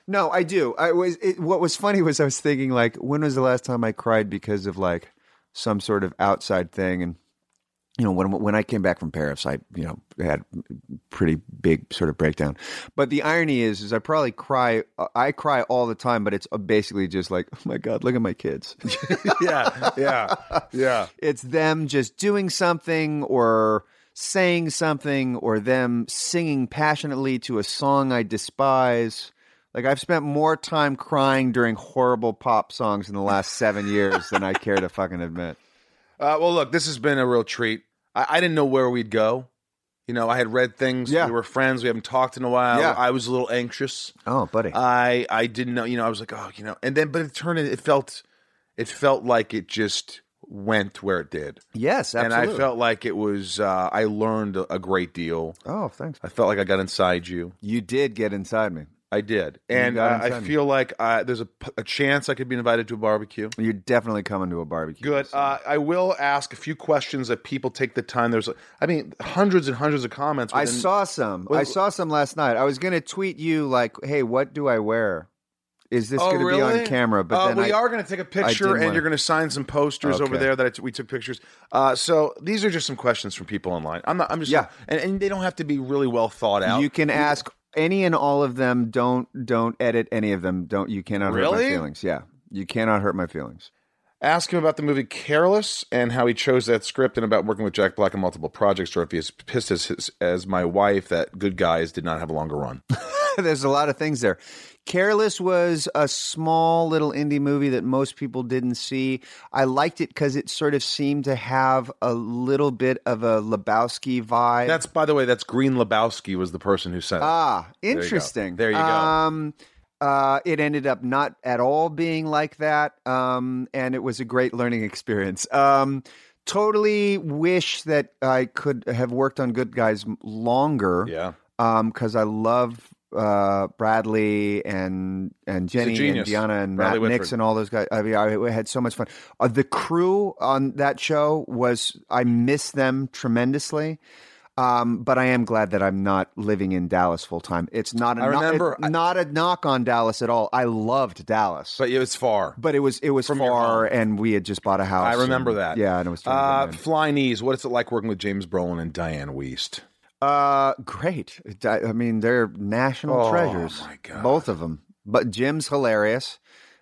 No, I do. I was. It, what was funny was I was thinking like, when was the last time I cried because of like some sort of outside thing? And you know, when when I came back from Paris, I you know had pretty big sort of breakdown. But the irony is, is I probably cry. I cry all the time, but it's basically just like, oh my God, look at my kids. yeah, yeah, yeah. It's them just doing something or saying something or them singing passionately to a song I despise. Like, I've spent more time crying during horrible pop songs in the last seven years than I care to fucking admit. Uh, well, look, this has been a real treat. I, I didn't know where we'd go. You know, I had read things. Yeah. We were friends. We haven't talked in a while. Yeah. I was a little anxious. Oh, buddy. I I didn't know. You know, I was like, oh, you know, and then, but it turned. It felt, it felt like it just went where it did. Yes, absolutely. And I felt like it was. Uh, I learned a, a great deal. Oh, thanks. I felt like I got inside you. You did get inside me. I did, and got uh, I inside me. feel like uh, there's a, a chance I could be invited to a barbecue. You're definitely coming to a barbecue. Good. Uh, I will ask a few questions that people take the time. There's, I mean, hundreds and hundreds of comments. I within- saw some. Well- I saw some last night. I was going to tweet you like, "Hey, what do I wear? Is this Oh, going to really? be on camera?" But uh, then we I, are going to take a picture, didn't and wanna- you're going to sign some posters over Okay. there that I t- we took pictures. Uh, so these are just some questions from people online. I'm not. I'm just. Yeah. And, and they don't have to be really well thought out. you can ask any and all of them. Don't don't edit any of them. Don't you cannot hurt Really? my feelings. Yeah, you cannot hurt my feelings. Ask him about the movie Careless and how he chose that script, and about working with Jack Black on multiple projects, or if he is pissed as his, as my wife that Good Guys did not have a longer run. There's a lot of things there. Careless was a small little indie movie that most people didn't see. I liked it because it sort of seemed to have a little bit of a Lebowski vibe. That's, by the way, that's Green Lebowski was the person who said it. ah, you go. interesting. There you go. Um, uh, it ended up not at all being like that, um, and it was a great learning experience. Um, totally wish that I could have worked on Good Guys longer. Yeah. because I love uh, Bradley and and Jenny and genius. Deanna and Bradley Matt Whitford. Nix and all those guys. I mean, I, I had so much fun. Uh, the crew on that show was I miss them tremendously. Um, but I am glad that I'm not living in Dallas full time. It's not a I no- remember- it- not a knock on Dallas at all. I loved Dallas, But it was far. but it was it was From your far, home. and we had just bought a house. I remember and- that. Yeah, and it was time Uh, to get Fly Knees, what is it like working with James Brolin and Diane Wiest? in. uh, great. I I mean, they're national Oh, treasures. my God. Both of them. But Jim's hilarious,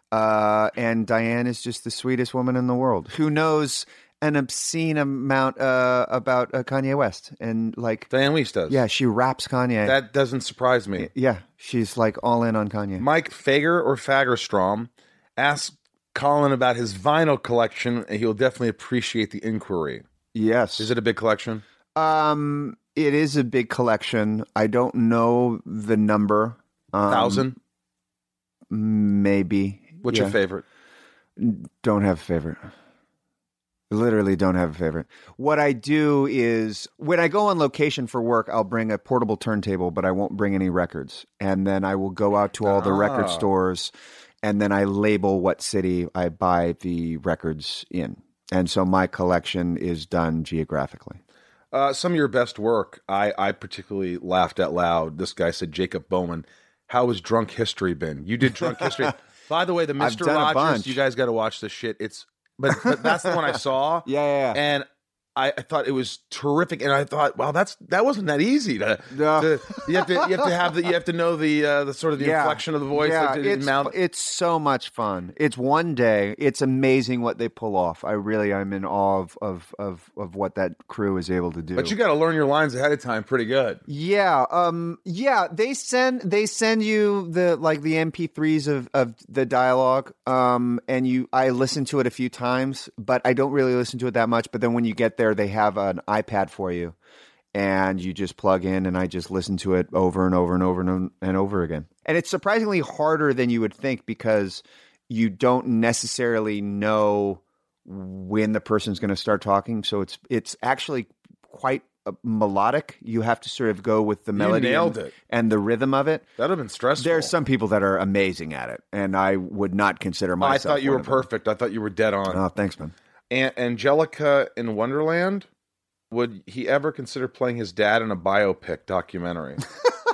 uh, and Diane is just the sweetest woman in the world. Who knows an obscene amount uh, about uh, Kanye West, and like, Diane Wiest does. yeah, she raps Kanye. That doesn't surprise me. yeah, she's like all in on Kanye. Mike Fager or Fagerstrom asked Colin about his vinyl collection, and he'll definitely appreciate the inquiry. Yes. Is it a big collection? Um, it is a big collection. I don't know the number. Um, Thousand? Maybe. What's Yeah. your favorite? Don't have a favorite. Literally don't have a favorite. What I do is when I go on location for work, I'll bring a portable turntable, but I won't bring any records. And then I will go out to all the record Ah. stores, and then I label what city I buy the records in. And so my collection is done geographically. Uh, some of your best work, I, I particularly laughed out loud. This guy said, Jacob Bowman, how has Drunk History been? You did Drunk History. By the way, the I've Mister done a Rogers, bunch. you guys got to watch this shit. It's but, but that's the one I saw. Yeah, yeah, yeah. And I, I thought it was terrific, and I thought, wow, that's that wasn't that easy to. No. to you have to you have to have the you have to know the uh, the sort of the Yeah. inflection of the voice. Yeah, like the it's, mouth. it's so much fun. It's one day. It's amazing what they pull off. I really am in awe of of of, of what that crew is able to do. But you got to learn your lines ahead of time, pretty good. Yeah, um, yeah. They send they send you the like the M P threes of, of the dialogue, um, and you. I listen to it a few times, but I don't really listen to it that much. But then when you get there, they have an iPad for you, and you just plug in, and I just listen to it over and over and over and, and over again. And it's surprisingly harder than you would think because you don't necessarily know when the person's going to start talking. So it's it's actually quite uh, melodic. You have to sort of go with the melody nailed and, it. and the rhythm of it. That'd have been stressful. There's some people that are amazing at it, and I would not consider I myself. thought you one were of them. perfect. I thought you were dead on. Oh, thanks, man. An- Angelica in Wonderland, would he ever consider playing his dad in a biopic documentary?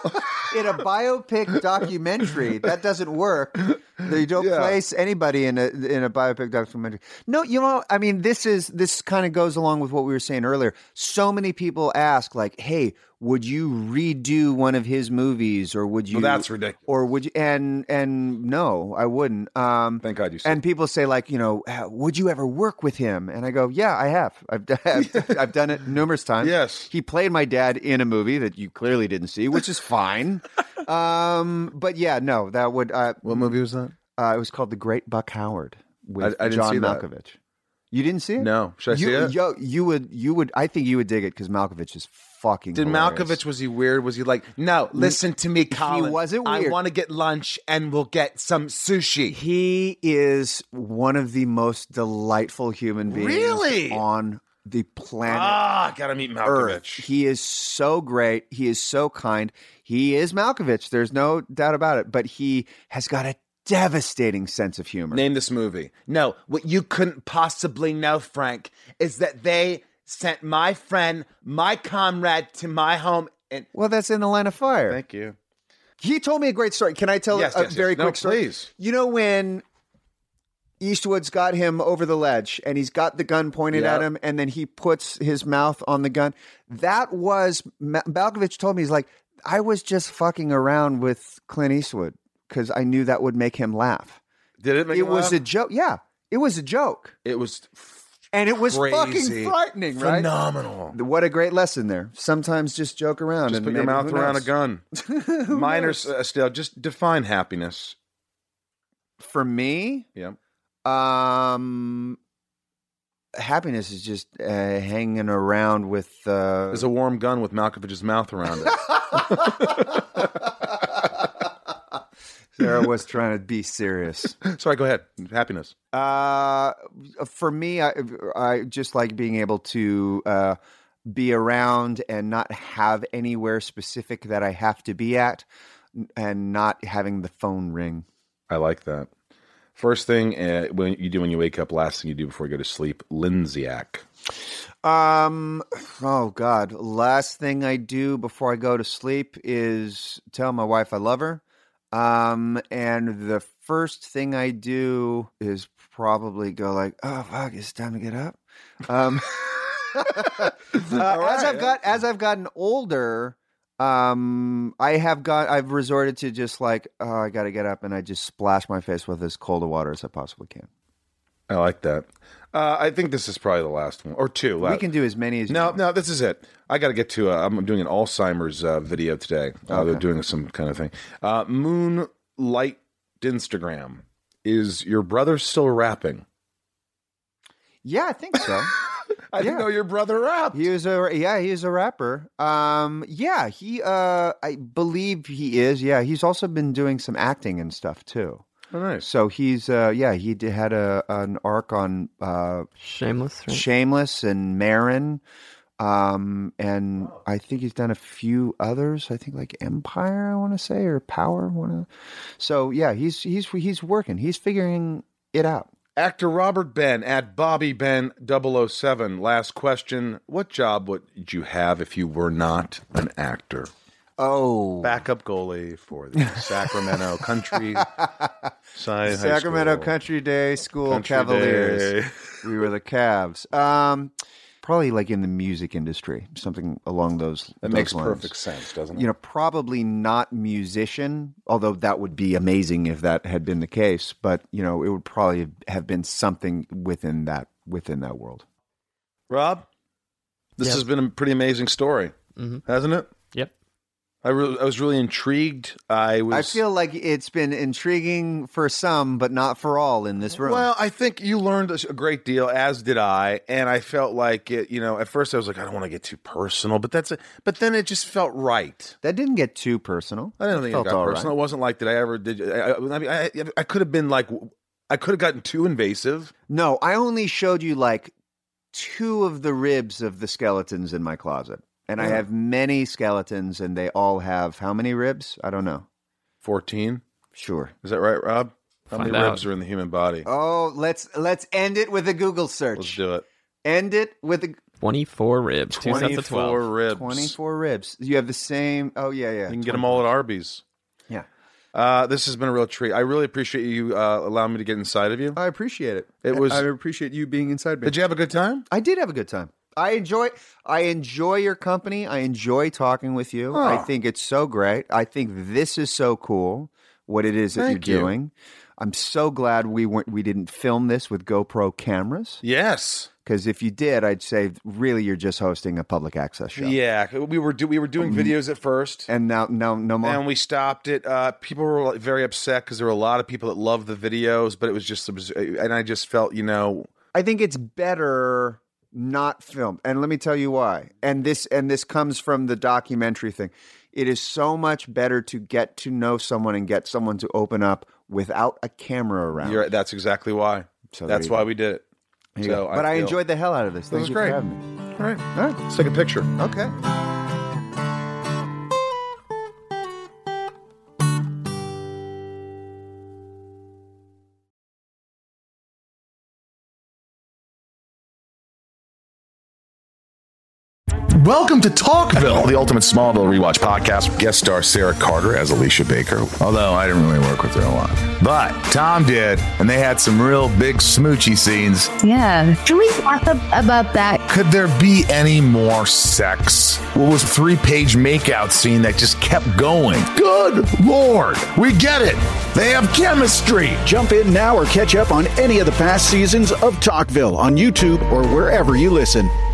in a biopic documentary. That doesn't work. You don't Yeah. place anybody in a in a biopic documentary. No, you know, I mean, this is this kind of goes along with what we were saying earlier. So many people ask, like, "Hey, would you redo one of his movies, or would you?" Well, that's ridiculous. Or would you? And and no, I wouldn't. Um, Thank God you said And people say, like, you know, would you ever work with him? And I go, yeah, I have. I've done, I've, I've done it numerous times. Yes. He played my dad in a movie that you clearly didn't see, which is fine. um, but yeah, no, that would. Uh, What movie was that? uh, it was called The Great Buck Howard with I- I didn't John see that. Malkovich. You didn't see it? No. Should I you, see it? Yo, you would. You would. I think you would dig it because Malkovich is fucking. Did hilarious. Malkovich, was he weird? Was he like, no, listen to me, Colin. wasn't I weird. want to get lunch and we'll get some sushi. He is one of the most delightful human beings Really? on the planet Ah, gotta meet Earth. Malkovich. He is so great. He is so kind. He is Malkovich. There's no doubt about it. But he has got a devastating sense of humor. Name this movie. No, what you couldn't possibly know, Frank, is that they sent my friend, my comrade, to my home. And Well, that's In the Line of Fire. thank you. He told me a great story. Can I tell Yes, a yes, very yes. No, quick story? please. You know when Eastwood's got him over the ledge and he's got the gun pointed Yeah. at him and then he puts his mouth on the gun? That was, Ma- Malkovich told me, he's like, I was just fucking around with Clint Eastwood because I knew that would make him laugh. Did it make It you was laugh? a joke. Yeah, it was a joke. It was And it was crazy. fucking frightening, right? Phenomenal. What a great lesson there. Sometimes just joke around. Just and put your maybe- mouth who around a knows? gun. Mine are uh, still, just define happiness. For me, Yeah. Um, happiness is just uh, hanging around with. Uh, There's a warm gun with Malkovich's mouth around it. Sarah was trying to be serious. Sorry, go ahead. Happiness. Uh, for me, I, I just like being able to uh, be around and not have anywhere specific that I have to be at, and not having the phone ring. I like that. First thing uh, when you do when you wake up, last thing you do before you go to sleep, Lindsay-ac. Um. Oh God. Last thing I do before I go to sleep is tell my wife I love her. Um. And the first thing I do is probably go like, "Oh fuck, it's time to get up." Um. uh, as I've got as I've gotten older, um, I have got I've resorted to just like, oh, I got to get up, and I just splash my face with as cold a water as I possibly can. I like that. Uh, I think this is probably the last one or two. We can do as many as you No, want. no, this is it. I got to get to. Uh, I'm doing an Alzheimer's uh, video today. Uh, They're doing some kind of thing. Uh, Moonlight Instagram. Is your brother still rapping? Yeah, I think so. I didn't Yeah. know your brother rapped. He was a yeah, he is a rapper. Um, yeah, he uh, I believe he is. Yeah, he's also been doing some acting and stuff too. Oh, nice. So he's uh, yeah, he did, had a an arc on uh, Shameless, right? Shameless and Marin. Um, and I think he's done a few others. I think like Empire, I want to say, or Power. One of. So yeah, he's he's he's working. He's figuring it out. Actor Robert Ben at Bobby Ben double oh seven. Last question. What job would you have if you were not an actor? Oh, Backup goalie for the Sacramento Country Side High Sacramento School. Country Day School Country Cavaliers. Day. We were the Cavs. Um, probably like in the music industry, something along those. That those makes lines. perfect sense, doesn't it? You know, probably not musician, although that would be amazing if that had been the case. But you know, it would probably have been something within that within that world. Rob, this Yep. has been a pretty amazing story, Mm-hmm. hasn't it? Yep. I, re- I was really intrigued. I was. I feel like it's been intriguing for some, but not for all in this room. Well, I think you learned a great deal, as did I, and I felt like it. You know, at first I was like, I don't want to get too personal, but that's. A, but then it just felt right. that didn't get too personal. I didn't think it felt got all personal. right. It wasn't like did I ever did. I, I, I mean, I, I could have been like, I could have gotten too invasive. No, I only showed you like two of the ribs of the skeletons in my closet. And I Yeah. have many skeletons, and they all have how many ribs? I don't know. Fourteen. Sure. Is that right, Rob? How Find many out. ribs are in the human body? Oh, let's let's end it with a Google search. Let's do it. End it with a twenty-four ribs. Two sets of twelve. twenty-four ribs. twenty-four ribs. You have the same. Oh, yeah, yeah. You can get them all at Arby's. Yeah. Uh, this has been a real treat. I really appreciate you uh, allowing me to get inside of you. I appreciate it. It was- I appreciate you being inside me. Did you have a good time? I did have a good time. I enjoy I enjoy your company. I enjoy talking with you. Oh. I think it's so great. I think this is so cool, what it is that Thank you're you. doing. I'm so glad we weren't we didn't film this with GoPro cameras. Yes. Because if you did, I'd say really you're just hosting a public access show. Yeah, we were do- we were doing videos at first, And now now no more. and we stopped it. Uh, people were like, very upset because there were a lot of people that loved the videos, but it was just, and I just felt, you know, I think it's better not filmed. And let me tell you why. And this and this comes from the documentary thing. It is so much better to get to know someone and get someone to open up without a camera around. you're, that's exactly why. So there that's you why go. we did it. There you So go. But I, feel- enjoyed the hell out of this. Thank was you great. for having me. All right, All right. let's take a picture. Okay. Welcome to Talkville. The Ultimate Smallville Rewatch Podcast. Guest star Sarah Carter as Alicia Baker. Although I didn't really work with her a lot. But Tom did, and they had some real big smoochy scenes. Yeah. Can we talk ab- about that? Could there be any more sex? What was a three-page makeout scene that just kept going? Good Lord. We get it. They have chemistry. Jump in now or catch up on any of the past seasons of Talkville on YouTube or wherever you listen.